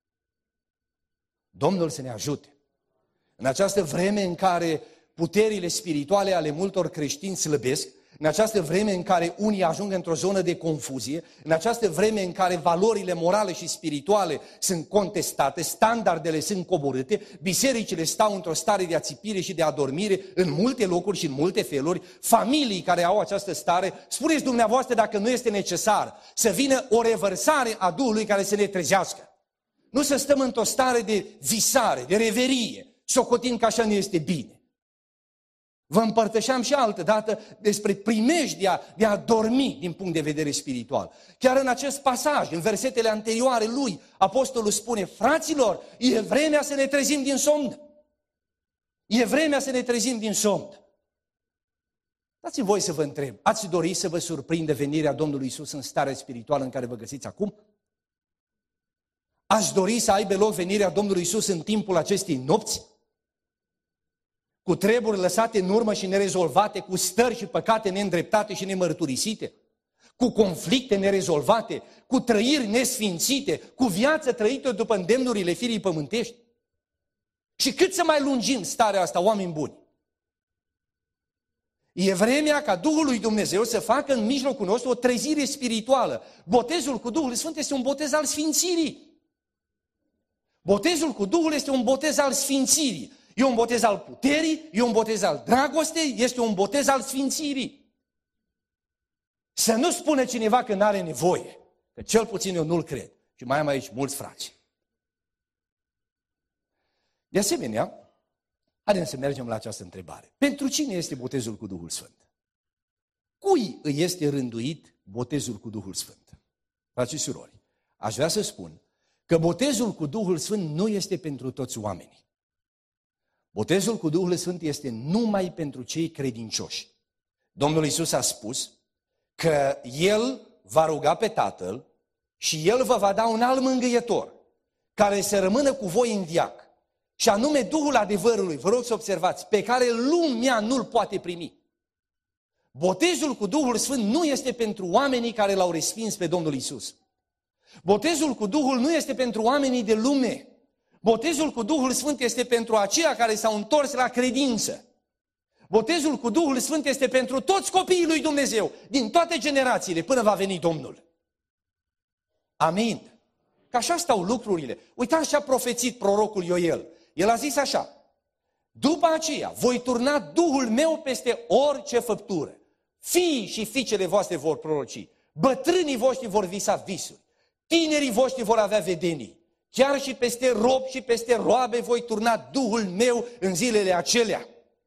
Domnul să ne ajute. În această vreme în care puterile spirituale ale multor creștini slăbesc, în această vreme în care unii ajung într-o zonă de confuzie, în această vreme în care valorile morale și spirituale sunt contestate, standardele sunt coborâte, bisericile stau într-o stare de ațipire și de adormire în multe locuri și în multe feluri, familii care au această stare, spuneți dumneavoastră dacă nu este necesar să vină o revărsare a Duhului care să ne trezească. Nu să stăm într-o stare de visare, de reverie, socotind că așa nu este bine. Vă împărtășeam și altă dată despre primejdia de a dormi din punct de vedere spiritual. Chiar în acest pasaj, în versetele anterioare lui, apostolul spune, fraților, e vremea să ne trezim din somn. E vremea să ne trezim din somn. Dați-mi voi să vă întreb, ați dori să vă surprindă venirea Domnului Iisus în starea spirituală în care vă găsiți acum? Ați dori să aibă loc venirea Domnului Iisus în timpul acestei nopți? Cu treburi lăsate în urmă și nerezolvate, cu stări și păcate neîndreptate și nemărturisite, cu conflicte nerezolvate, cu trăiri nesfințite, cu viață trăită după îndemnurile firii pământești. Și cât să mai lungim starea asta, oameni buni? E vremea ca Duhul lui Dumnezeu să facă în mijlocul nostru o trezire spirituală. Botezul cu Duhul Sfânt este un botez al sfințirii. Botezul cu Duhul este un botez al sfințirii. E un botez al puterii, e un botez al dragostei, este un botez al sfințirii. Să nu spună cineva că n-are nevoie, că cel puțin eu nu-l cred. Și mai am aici mulți frați. De asemenea, haideți să mergem la această întrebare. Pentru cine este botezul cu Duhul Sfânt? Cui îi este rânduit botezul cu Duhul Sfânt? Frați și surori, aș vrea să spun că botezul cu Duhul Sfânt nu este pentru toți oamenii. Botezul cu Duhul Sfânt este numai pentru cei credincioși. Domnul Iisus a spus că El va ruga pe Tatăl și El vă va da un alt mângâietor care să rămână cu voi în veac. Și anume Duhul adevărului, vă rog să observați, pe care lumea nu-l poate primi. Botezul cu Duhul Sfânt nu este pentru oamenii care l-au respins pe Domnul Iisus. Botezul cu Duhul nu este pentru oamenii de lume. Botezul cu Duhul Sfânt este pentru aceia care s-au întors la credință. Botezul cu Duhul Sfânt este pentru toți copiii lui Dumnezeu, din toate generațiile, până va veni Domnul. Amin. Că așa stau lucrurile. Uitați ce a profețit prorocul Ioel. El a zis așa: după aceea voi turna Duhul meu peste orice făptură. Fiii și fiicele voastre vor proroci, bătrânii voștri vor visa visuri, tinerii voștri vor avea vedenii. Chiar și peste robi și peste roabe voi turna Duhul meu în zilele acelea.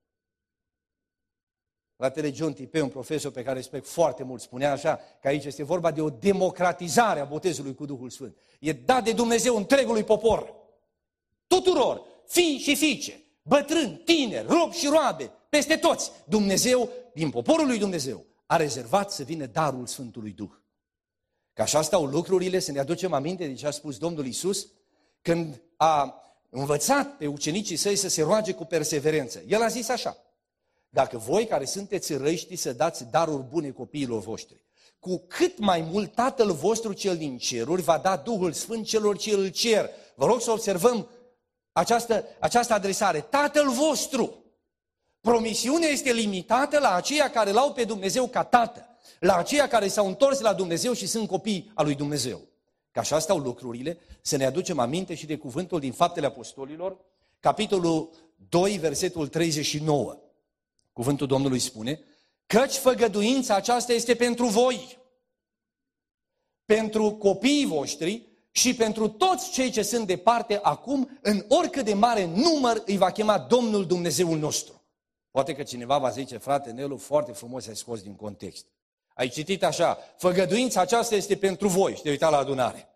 Fratele John Tipei, un profesor pe care respect foarte mult, spunea așa, că aici este vorba de o democratizare a botezului cu Duhul Sfânt. E dat de Dumnezeu întregului popor. Tuturor, fii și fiice, bătrâni, tineri, robi și roabe, peste toți. Dumnezeu, din poporul lui Dumnezeu, a rezervat să vină darul Sfântului Duh. Că așa stau lucrurile, să ne aducem aminte de ce a spus Domnul Iisus când a învățat pe ucenicii săi să se roage cu perseverență. El a zis așa: dacă voi care sunteți răi știți să dați daruri bune copiilor voștri, cu cât mai mult Tatăl vostru cel din ceruri va da Duhul Sfânt celor ce îl cer. Vă rog să observăm această, această adresare. Tatăl vostru. Promisiunea este limitată la aceia care l-au pe Dumnezeu ca Tată, la aceia care s-au întors la Dumnezeu și sunt copii al lui Dumnezeu. Că așa stau lucrurile, să ne aducem aminte și de cuvântul din Faptele Apostolilor, capitolul doi, versetul treizeci și nouă. Cuvântul Domnului spune: căci făgăduința aceasta este pentru voi, pentru copiii voștri și pentru toți cei ce sunt departe acum, în oricât de mare număr îi va chema Domnul Dumnezeul nostru. Poate că cineva va zice: frate Nelu, foarte frumos ai scos din context. Ai citit așa: făgăduința aceasta este pentru voi, și te uita la adunare.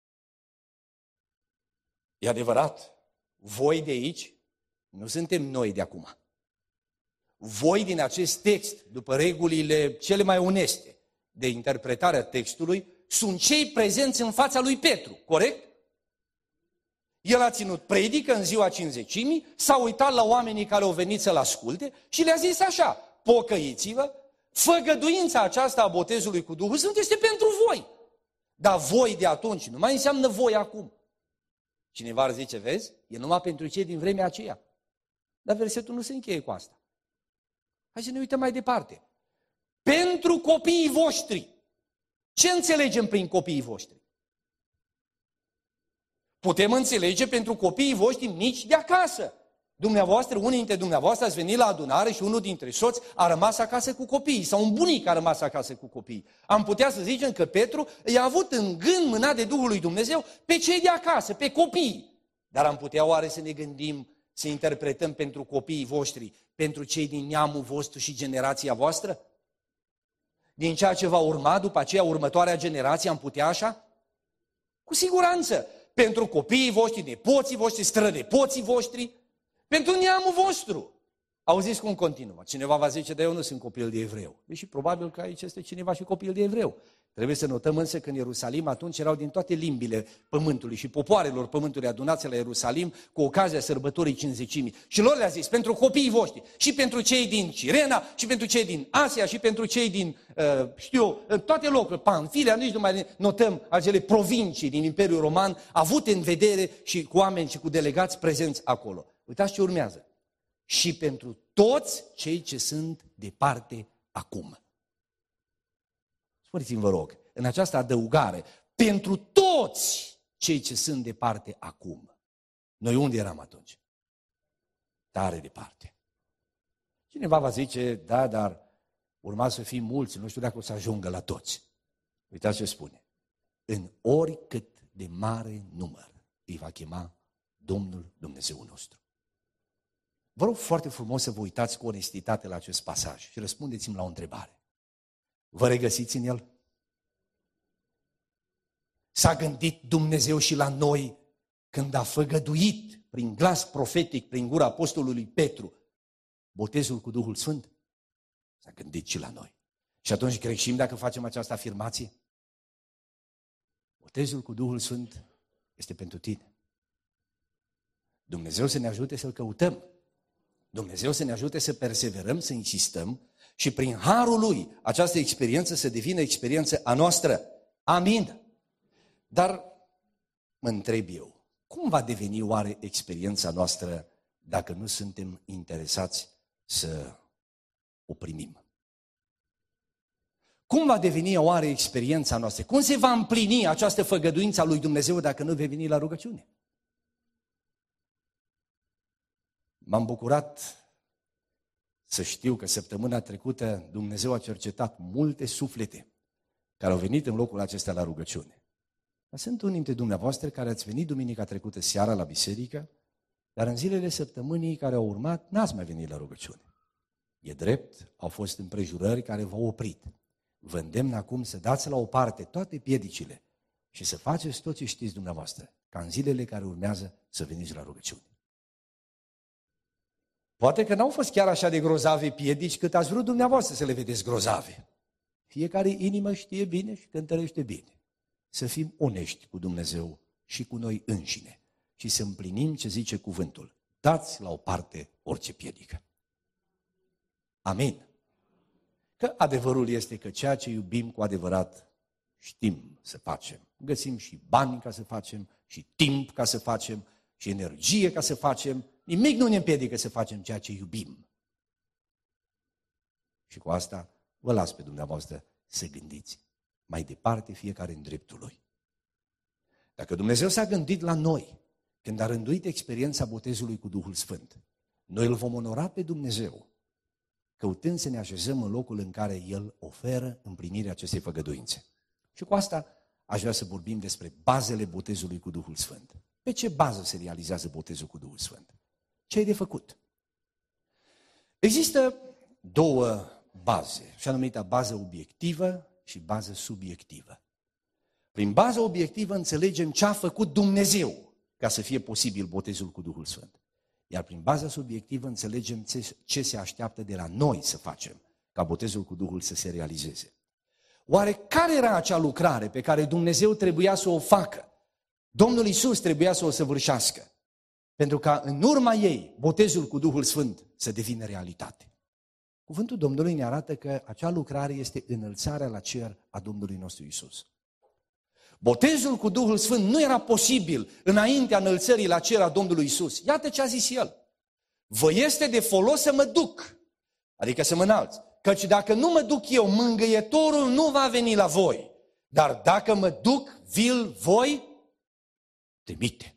E adevărat, voi de aici nu suntem noi de acum. Voi din acest text, după regulile cele mai oneste de interpretare a textului, sunt cei prezenți în fața lui Petru, corect? El a ținut predică în ziua cincizecimii, s-a uitat la oamenii care au venit să-l asculte și le-a zis așa: pocăiți-vă, făgăduința aceasta a botezului cu Duhul Sfânt este pentru voi. Dar voi de atunci nu mai înseamnă voi acum. Cineva ar zice: vezi, e numai pentru cei din vremea aceea. Dar versetul nu se încheie cu asta. Hai să ne uităm mai departe. Pentru copiii voștri. Ce înțelegem prin copiii voștri? Putem înțelege pentru copiii voștri mici de acasă. Dumneavoastră, unii dintre dumneavoastră ați venit la adunare și unul dintre soți a rămas acasă cu copiii, sau un bunic a rămas acasă cu copiii. Am putea să zicem că Petru i-a avut în gând, mâna de Duhul lui Dumnezeu, pe cei de acasă, pe copii. Dar am putea oare să ne gândim, să interpretăm pentru copiii voștri, pentru cei din neamul vostru și generația voastră? Din ceea ce va urma după aceea, următoarea generație, am putea așa? Cu siguranță. Pentru copiii voștri, nepoții voștri, strănepoții voștri, pentru neamul vostru. Auziți cum continuă. Cineva va zice: dar eu nu sunt copil de evreu. Deși probabil că aici este cineva și copil de evreu. Trebuie să notăm însă că în Ierusalim atunci erau din toate limbile pământului și popoarelor pământului adunați la Ierusalim cu ocazia sărbătorii cincizecimii. Și lor le-a zis: pentru copiii voștri, și pentru cei din Cirena, și pentru cei din Asia, și pentru cei din, uh, știu, în toate locurile, Pamfilia, nici nu mai notăm acele provincii din Imperiul Roman, avute în vedere și cu oameni și cu delegați prezenți acolo. Uitați ce urmează. Și pentru toți cei ce sunt departe acum. Spuneți-mi, vă rog, în această adăugare, pentru toți cei ce sunt departe acum. Noi unde eram atunci? Tare departe. Cineva va zice: da, dar urma să fim mulți, nu știu dacă o să ajungă la toți. Uitați ce spune. În oricât de mare număr îi va chema Domnul Dumnezeul nostru. Vă rog foarte frumos să vă uitați cu onestitate la acest pasaj și răspundeți-mi la o întrebare. Vă regăsiți în el? S-a gândit Dumnezeu și la noi când a făgăduit prin glas profetic, prin gura apostolului Petru, botezul cu Duhul Sfânt? S-a gândit și la noi. Și atunci greșim dacă facem această afirmație? Botezul cu Duhul Sfânt este pentru tine. Dumnezeu să ne ajute să-L căutăm. Dumnezeu să ne ajute să perseverăm, să insistăm și prin harul Lui această experiență să devină experiență a noastră. Amin. Dar mă întreb eu, cum va deveni oare experiența noastră dacă nu suntem interesați să o primim? Cum va deveni oare experiența noastră? Cum se va împlini această făgăduință a lui Dumnezeu dacă nu vei veni la rugăciune? M-am bucurat să știu că săptămâna trecută Dumnezeu a cercetat multe suflete care au venit în locul acesta la rugăciune. Dar sunt unii dintre dumneavoastră care ați venit duminica trecută seara la biserică, dar în zilele săptămânii care au urmat n-ați mai venit la rugăciune. E drept, au fost împrejurări care v-au oprit. Vă îndemn acum să dați la o parte toate piedicile și să faceți tot ce știți dumneavoastră, ca în zilele care urmează să veniți la rugăciune. Poate că n-au fost chiar așa de grozave piedici cât ați vrut dumneavoastră să le vedeți grozave. Fiecare inimă știe bine și cântărește bine. Să fim onești cu Dumnezeu și cu noi înșine și să împlinim ce zice cuvântul. Dați la o parte orice piedică. Amin. Că adevărul este că ceea ce iubim cu adevărat știm să facem. Găsim și bani ca să facem, și timp ca să facem, și energie ca să facem. Nimic nu ne împiedică să facem ceea ce iubim. Și cu asta vă las pe dumneavoastră să gândiți. Mai departe, fiecare în dreptul lui. Dacă Dumnezeu s-a gândit la noi, când a rânduit experiența botezului cu Duhul Sfânt, noi îl vom onora pe Dumnezeu, căutând să ne așezăm în locul în care El oferă împlinirea acestei făgăduințe. Și cu asta aș vrea să vorbim despre bazele botezului cu Duhul Sfânt. Pe ce bază se realizează botezul cu Duhul Sfânt? Ce e de făcut? Există două baze, așa numită bază obiectivă și bază subiectivă. Prin bază obiectivă înțelegem ce a făcut Dumnezeu ca să fie posibil botezul cu Duhul Sfânt. Iar prin baza subiectivă înțelegem ce se așteaptă de la noi să facem ca botezul cu Duhul să se realizeze. Oare care era acea lucrare pe care Dumnezeu trebuia să o facă? Domnul Iisus trebuia să o săvârșească, pentru ca în urma ei botezul cu Duhul Sfânt să devină realitate. Cuvântul Domnului ne arată că acea lucrare este înălțarea la cer a Domnului nostru Iisus. Botezul cu Duhul Sfânt nu era posibil înaintea înălțării la cer a Domnului Iisus. Iată ce a zis El. Vă este de folos să mă duc, adică să mă înalț, căci dacă nu mă duc eu, mângâietorul nu va veni la voi. Dar dacă mă duc, vi-l voi trimite.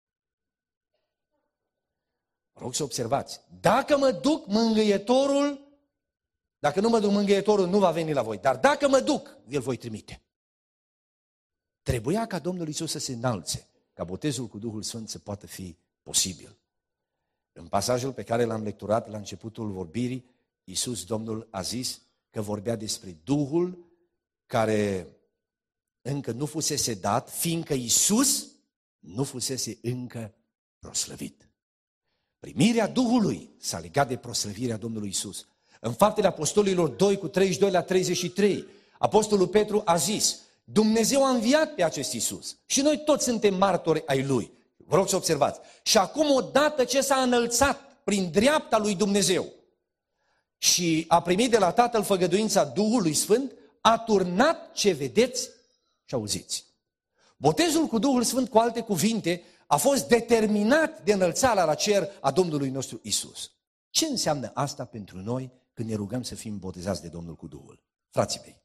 Vă rog să observați. Dacă mă duc, mângâietorul, dacă nu mă duc, mângâietorul nu va veni la voi. Dar dacă mă duc, vi-l voi trimite. Trebuia ca Domnul Iisus să se înalțe, ca botezul cu Duhul Sfânt să poată fi posibil. În pasajul pe care l-am lecturat la începutul vorbirii, Iisus, Domnul, a zis că vorbea despre Duhul care încă nu fusese dat, fiindcă Iisus nu fusese încă proslăvit. Primirea Duhului s-a legat de proslăvirea Domnului Iisus. În Faptele Apostolilor doi, cu treizeci și doi la treizeci și trei, Apostolul Petru a zis: Dumnezeu a înviat pe acest Iisus și noi toți suntem martori ai Lui. Vă rog să observați. Și acum, odată ce s-a înălțat prin dreapta lui Dumnezeu și a primit de la Tatăl făgăduința Duhului Sfânt, a turnat ce vedeți și auziți. Botezul cu Duhul Sfânt, cu alte cuvinte, a fost determinat de înălțarea la cer a Domnului nostru Iisus. Ce înseamnă asta pentru noi când ne rugăm să fim botezați de Domnul cu Duhul? Frații mei,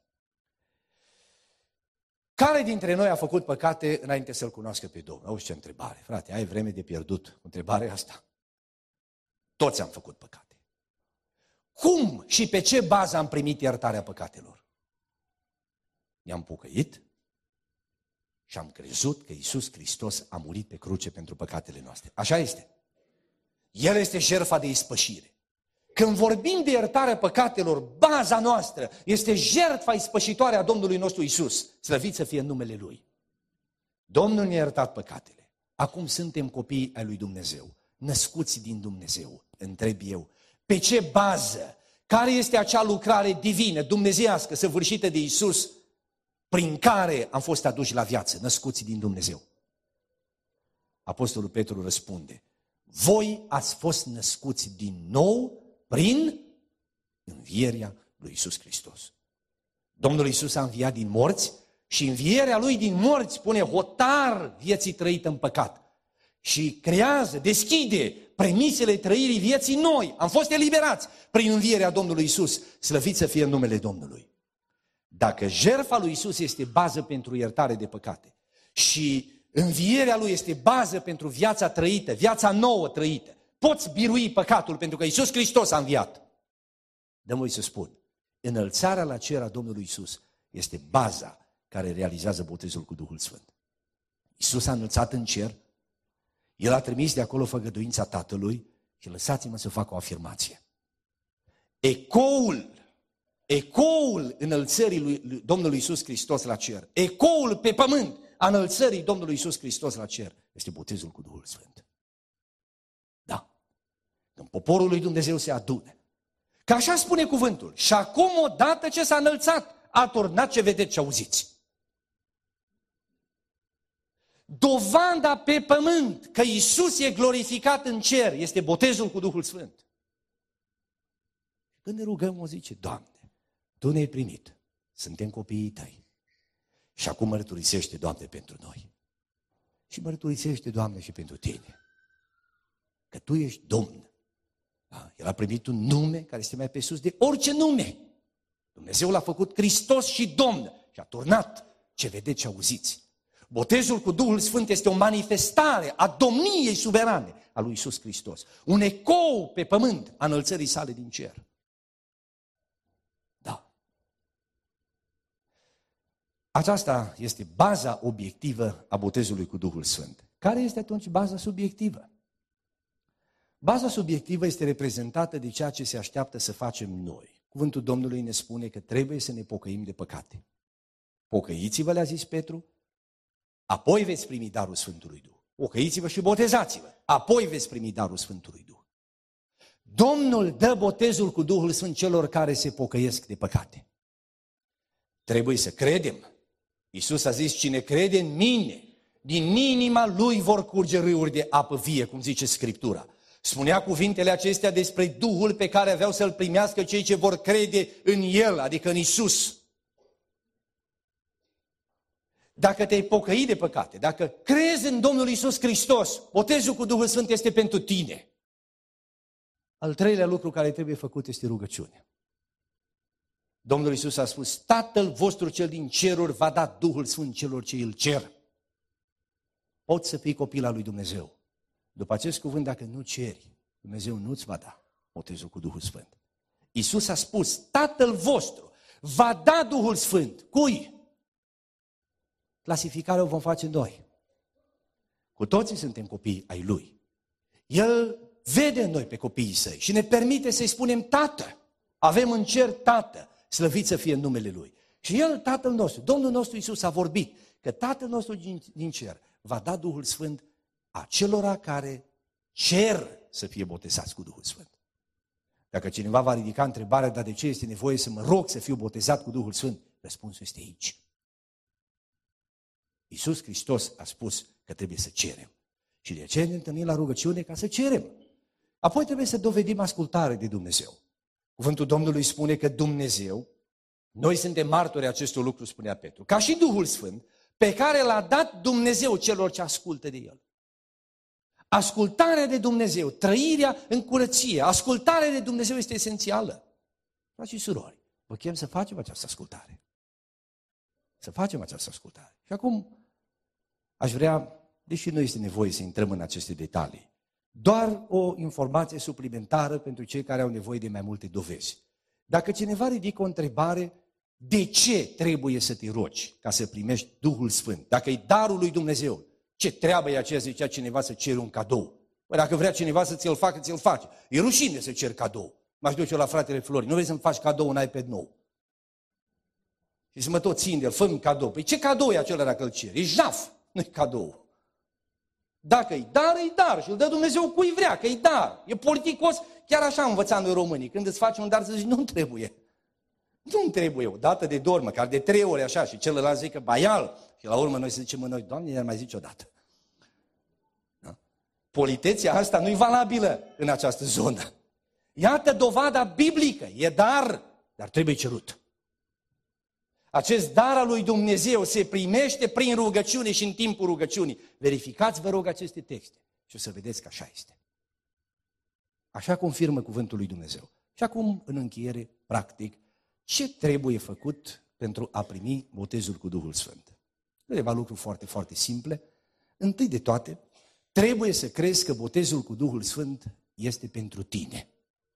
care dintre noi a făcut păcate înainte să-L cunoască pe Domnul? Auzi ce întrebare, frate, ai vreme de pierdut întrebarea asta? Toți am făcut păcate. Cum și pe ce bază am primit iertarea păcatelor? Ne-am pocăit și am crezut că Iisus Hristos a murit pe cruce pentru păcatele noastre. Așa este. El este jertfa de ispășire. Când vorbim de iertarea păcatelor, baza noastră este jertfa ispășitoare a Domnului nostru Iisus. Slăvit să fie numele Lui. Domnul ne-a iertat păcatele. Acum suntem copii ai lui Dumnezeu, născuți din Dumnezeu. Întreb eu, pe ce bază? Care este acea lucrare divină, dumnezeiască, săvârșită de Iisus, prin care am fost aduși la viață, născuți din Dumnezeu? Apostolul Petru răspunde: voi ați fost născuți din nou prin învierea lui Iisus Hristos. Domnul Iisus a înviat din morți și învierea Lui din morți pune hotar vieții trăite în păcat și creează, deschide premisele trăirii vieții noi. Am fost eliberați prin învierea Domnului Iisus. Slăvit să fie în numele Domnului. Dacă jertfa lui Iisus este bază pentru iertare de păcate și învierea Lui este bază pentru viața trăită, viața nouă trăită, poți birui păcatul pentru că Iisus Hristos a înviat. Dă-mi voi să spun, înălțarea la cer a Domnului Iisus este baza care realizează botezul cu Duhul Sfânt. Iisus a înălțat în cer, El a trimis de acolo făgăduința Tatălui și lăsați-mă să fac o afirmație. Ecoul, ecoul înălțării lui Domnului Iisus Hristos la cer, ecoul pe pământ a înălțării Domnului Iisus Hristos la cer este botezul cu Duhul Sfânt. Da. Când poporul lui Dumnezeu se adună, că așa spune cuvântul, și acum odată ce s-a înălțat, a turnat ce vedeți și auziți. Dovada pe pământ că Iisus e glorificat în cer este botezul cu Duhul Sfânt. Când ne rugăm, o zice: Doamne, Tu ne-ai primit, suntem copiii tăi. Și acum mărturisește, Doamne, pentru noi. Și mărturisește, Doamne, și pentru tine. Că Tu ești Domn. Da? El a primit un nume care este mai pe sus de orice nume. Dumnezeu l-a făcut Hristos și Domn și a turnat ce vedeți și auziți. Botezul cu Duhul Sfânt este o manifestare a domniei suverane a lui Iisus Hristos. Un ecou pe pământ a înălțării sale din cer. Da. Aceasta este baza obiectivă a botezului cu Duhul Sfânt. Care este atunci baza subiectivă? Baza subiectivă este reprezentată de ceea ce se așteaptă să facem noi. Cuvântul Domnului ne spune că trebuie să ne pocăim de păcate. Pocăiți-vă, le-a zis Petru, apoi veți primi darul Sfântului Duh. Pocăiți-vă și botezați-vă, apoi veți primi darul Sfântului Duh. Domnul dă botezul cu Duhul Sfânt celor care se pocăiesc de păcate. Trebuie să credem. Iisus a zis, cine crede în mine, din inima lui vor curge râuri de apă vie, cum zice Scriptura. Spunea cuvintele acestea despre Duhul pe care aveau să-l primească cei ce vor crede în El, adică în Iisus. Dacă te-ai pocăit de păcate, dacă crezi în Domnul Iisus Hristos, botezul cu Duhul Sfânt este pentru tine. Al treilea lucru care trebuie făcut este rugăciunea. Domnul Iisus a spus, Tatăl vostru cel din ceruri va da Duhul Sfânt celor ce îl cer. Poți să fii copil al lui Dumnezeu. După acest cuvânt, dacă nu ceri, Dumnezeu nu-ți va da botezul cu Duhul Sfânt. Iisus a spus, Tatăl vostru va da Duhul Sfânt. Cui? Clasificarea o vom face noi. Cu toții suntem copii ai Lui. El vede în noi pe copiii Săi și ne permite să-i spunem Tată. Avem în cer Tată, slăvit să fie în numele Lui. Și El, Tatăl nostru, Domnul nostru Iisus a vorbit că Tatăl nostru din cer va da Duhul Sfânt acelora care cer să fie botezați cu Duhul Sfânt. Dacă cineva va ridica întrebarea, dar de ce este nevoie să mă rog să fiu botezat cu Duhul Sfânt? Răspunsul este aici. Iisus Hristos a spus că trebuie să cerem. Și de aceea ne întâlnim la rugăciune ca să cerem. Apoi trebuie să dovedim ascultare de Dumnezeu. Cuvântul Domnului spune că Dumnezeu, noi suntem martori acestui lucru, spunea Petru, ca și Duhul Sfânt, pe care l-a dat Dumnezeu celor ce ascultă de El. Ascultarea de Dumnezeu, trăirea în curăție, ascultarea de Dumnezeu este esențială. Frați și surori, vă chem să facem această ascultare. Să facem această ascultare. Și acum aș vrea, deși nu este nevoie să intrăm în aceste detalii, doar o informație suplimentară pentru cei care au nevoie de mai multe dovezi. Dacă cineva ridică o întrebare, de ce trebuie să te rogi ca să primești Duhul Sfânt? Dacă e darul lui Dumnezeu, ce treabă e aceea, zicea cineva, să ceri un cadou? Păi dacă vrea cineva să ți-l facă, ți-l face. E rușine să ceri cadou. M-aș duce la fratele Flori, nu vrei să-mi faci cadou un iPad nou? Și să mă tot țin de el, fă-mi cadou. Păi ce cadou e acela dacă îl ceri? E jaf, nu-i cadou. Dacă e dar, e dar și îl dă Dumnezeu cui vrea, că e dar. E politicos, chiar așa învățam noi românii. Când îți faci un dar, să zici, nu-mi trebuie. Nu-mi trebuie o dată de două ori, măcar de trei ori așa. Și celălalt zice că baial. Și la urmă noi să zicem, noi, Doamne, ne mai zici odată. Da? Politeția asta nu-i valabilă în această zonă. Iată dovada biblică, e dar, dar trebuie cerut. Acest dar al lui Dumnezeu se primește prin rugăciune și în timpul rugăciunii. Verificați, vă rog, aceste texte și o să vedeți că așa este. Așa confirmă cuvântul lui Dumnezeu. Și acum, în încheiere, practic, ce trebuie făcut pentru a primi botezul cu Duhul Sfânt? Câteva lucruri foarte, foarte simple. Întâi de toate, trebuie să crezi că botezul cu Duhul Sfânt este pentru tine.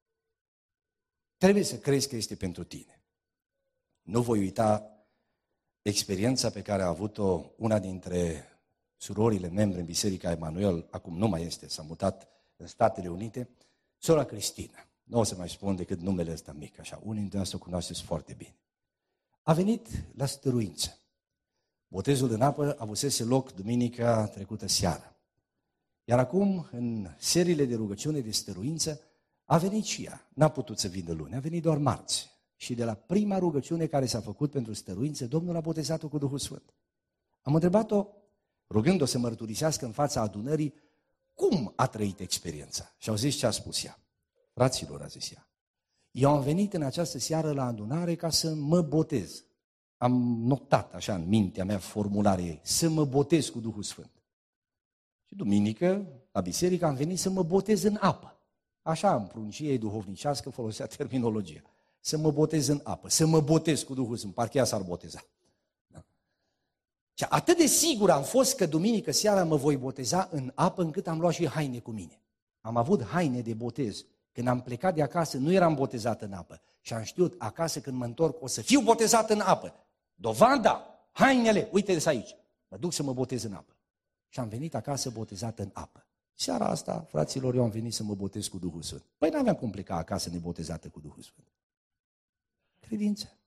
Trebuie să crezi că este pentru tine. Nu voi uita experiența pe care a avut-o una dintre surorile membre în Biserica Emanuel, acum nu mai este, s-a mutat în Statele Unite, sora Cristina. Nu o să mai spun decât numele ăsta mic, așa, unii dintre noi o cunoașteți foarte bine. A venit la stăruință. Botezul în apă avusese loc duminica trecută seară. Iar acum, în seriile de rugăciune de stăruință, a venit și ea. N-a putut să vină luni, a venit doar marți. Și de la prima rugăciune care s-a făcut pentru stăruință, Domnul a botezat-o cu Duhul Sfânt. Am întrebat-o, rugând-o să mărturisească în fața adunării, cum a trăit experiența. Și au zis ce a spus ea. Fraților, a zis ea, Eu am venit în această seară la adunare ca să mă botez. Am notat așa în mintea mea formularea ei, să mă botez cu Duhul Sfânt. Și duminică, la biserică, am venit să mă botez în apă. Așa, în pruncie ei duhovnicească, folosea terminologia. Să mă botez în apă, să mă botez cu Duhul Sfânt, parcă ea s-ar boteza. Da? Și atât de sigur am fost că duminică seara mă voi boteza în apă, încât am luat și haine cu mine. Am avut haine de botez. Când am plecat de acasă, nu eram botezat în apă. Și am știut, acasă când mă întorc, o să fiu botezat în apă. Dovada, hainele, uite-te aici. Mă duc să mă botez în apă. Și am venit acasă botezat în apă. Seara asta, fraților, eu am venit să mă botez cu Duhul Sfânt. Păi n-aveam cum pleca acasă nebotezată cu Duhul Sfânt. Credință.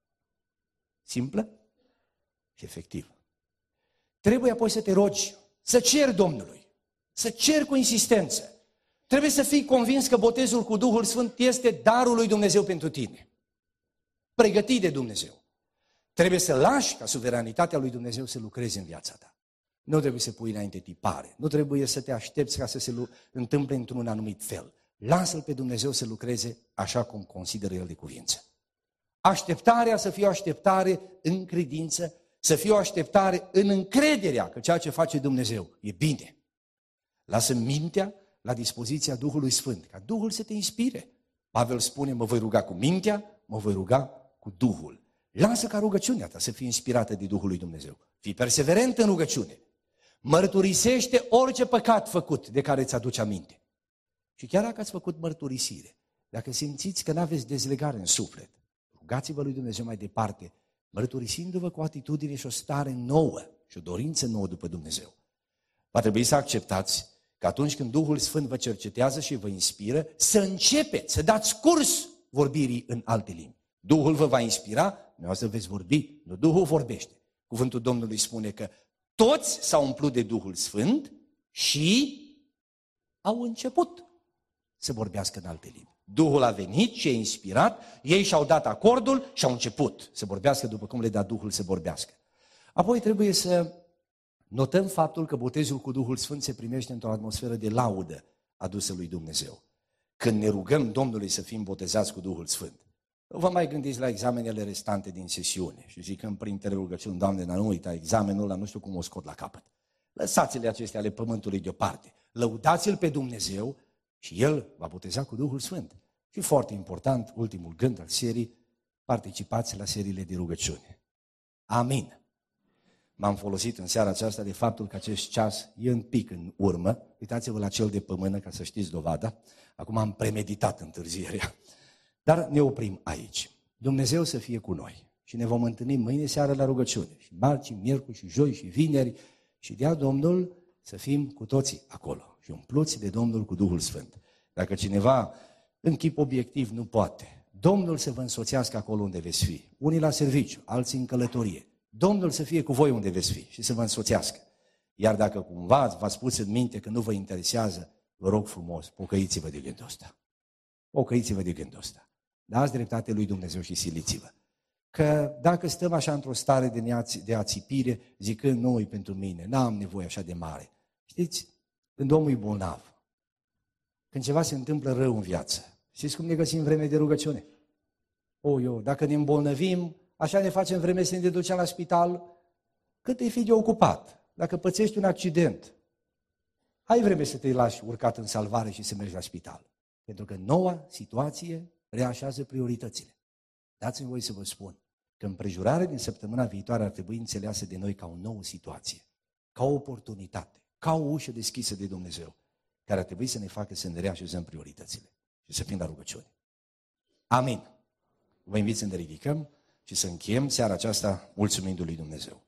Simplă și efectivă. Trebuie apoi să te rogi, să ceri Domnului, să ceri cu insistență. Trebuie să fii convins că botezul cu Duhul Sfânt este darul lui Dumnezeu pentru tine. Pregătit de Dumnezeu. Trebuie să lași ca suveranitatea lui Dumnezeu să lucreze în viața ta. Nu trebuie să pui înainte tipare. Nu trebuie să te aștepți ca să se întâmple într-un anumit fel. Lasă-L pe Dumnezeu să lucreze așa cum consideră El de cuvință. Așteptarea să fie o așteptare în credință, să fie o așteptare în încrederea că ceea ce face Dumnezeu e bine. Lasă mintea la dispoziția Duhului Sfânt, ca Duhul să te inspire. Pavel spune, mă voi ruga cu mintea, mă voi ruga cu Duhul. Lasă ca rugăciunea ta să fie inspirată de Duhul lui Dumnezeu. Fii perseverent în rugăciune. Mărturisește orice păcat făcut de care îți aduce aminte. Și chiar dacă ați făcut mărturisire, dacă simțiți că n-aveți dezlegare în suflet, rugați-vă lui Dumnezeu mai departe, mărturisindu-vă cu o atitudine și o stare nouă și o dorință nouă după Dumnezeu. Va trebui să acceptați că atunci când Duhul Sfânt vă cercetează și vă inspiră, să începeți, să dați curs vorbirii în alte limbi. Duhul vă va inspira, dumneavoastră veți vorbi, nu Duhul vorbește. Cuvântul Domnului spune că toți s-au umplut de Duhul Sfânt și au început să vorbească în alte limbi. Duhul a venit și a inspirat, ei și-au dat acordul și au început să vorbească după cum le da Duhul să vorbească. Apoi trebuie să notăm faptul că botezul cu Duhul Sfânt se primește într-o atmosferă de laudă adusă lui Dumnezeu. Când ne rugăm Domnului să fim botezați cu Duhul Sfânt, nu vă mai gândiți la examenele restante din sesiune și zicând printre rugăciuni, Doamne, dar nu uita examenul ăla, nu știu cum o scot la capăt. Lăsați-le acestea ale pământului deoparte. Lăudați-L pe Dumnezeu și El va boteza cu Duhul Sfânt. Și foarte important, ultimul gând al serii, participați la seriile de rugăciune. Amin. M-am folosit în seara aceasta de faptul că acest ceas e un pic în urmă. Uitați-vă la cel de pe mână ca să știți dovada. Acum am premeditat întârzierea. Dar ne oprim aici. Dumnezeu să fie cu noi. Și ne vom întâlni mâine seară la rugăciune. Și marți, miercuri, și joi, și vineri. Și dea Domnul să fim cu toții acolo. Și umpluți de Domnul cu Duhul Sfânt. Dacă cineva în chip obiectiv nu poate, Domnul să vă însoțească acolo unde veți fi. Unii la serviciu, alții în călătorie. Domnul să fie cu voi unde veți fi și să vă însoțească. Iar dacă cumva v-ați pus în minte că nu vă interesează, vă rog frumos, pocăiți-vă de gândul ăsta. Pocăiți-vă de gândul ăsta. Dați dreptate lui Dumnezeu și siliți-vă. Că dacă stăm așa într-o stare de, neați, de ațipire, zicând, nu, e pentru mine, n-am nevoie așa de mare. Știți, când omul e bolnav, când ceva se întâmplă rău în viață, știți cum ne găsim vreme de rugăciune? O, eu, dacă ne îmbolnăvim, așa ne facem vreme să ne ducem la spital, cât e fi de ocupat. Dacă pățești un accident, ai vreme să te lași urcat în salvare și să mergi la spital. Pentru că noua situație reașează prioritățile. Dați-mi voi să vă spun că împrejurarea din săptămâna viitoare ar trebui înțeleasă de noi ca o nouă situație, ca o oportunitate, ca o ușă deschisă de Dumnezeu, care ar trebui să ne facă să ne reașezăm prioritățile și să fim la rugăciune. Amin. Vă invit să ne ridicăm și să încheiem seara aceasta mulțumindu-lui Dumnezeu.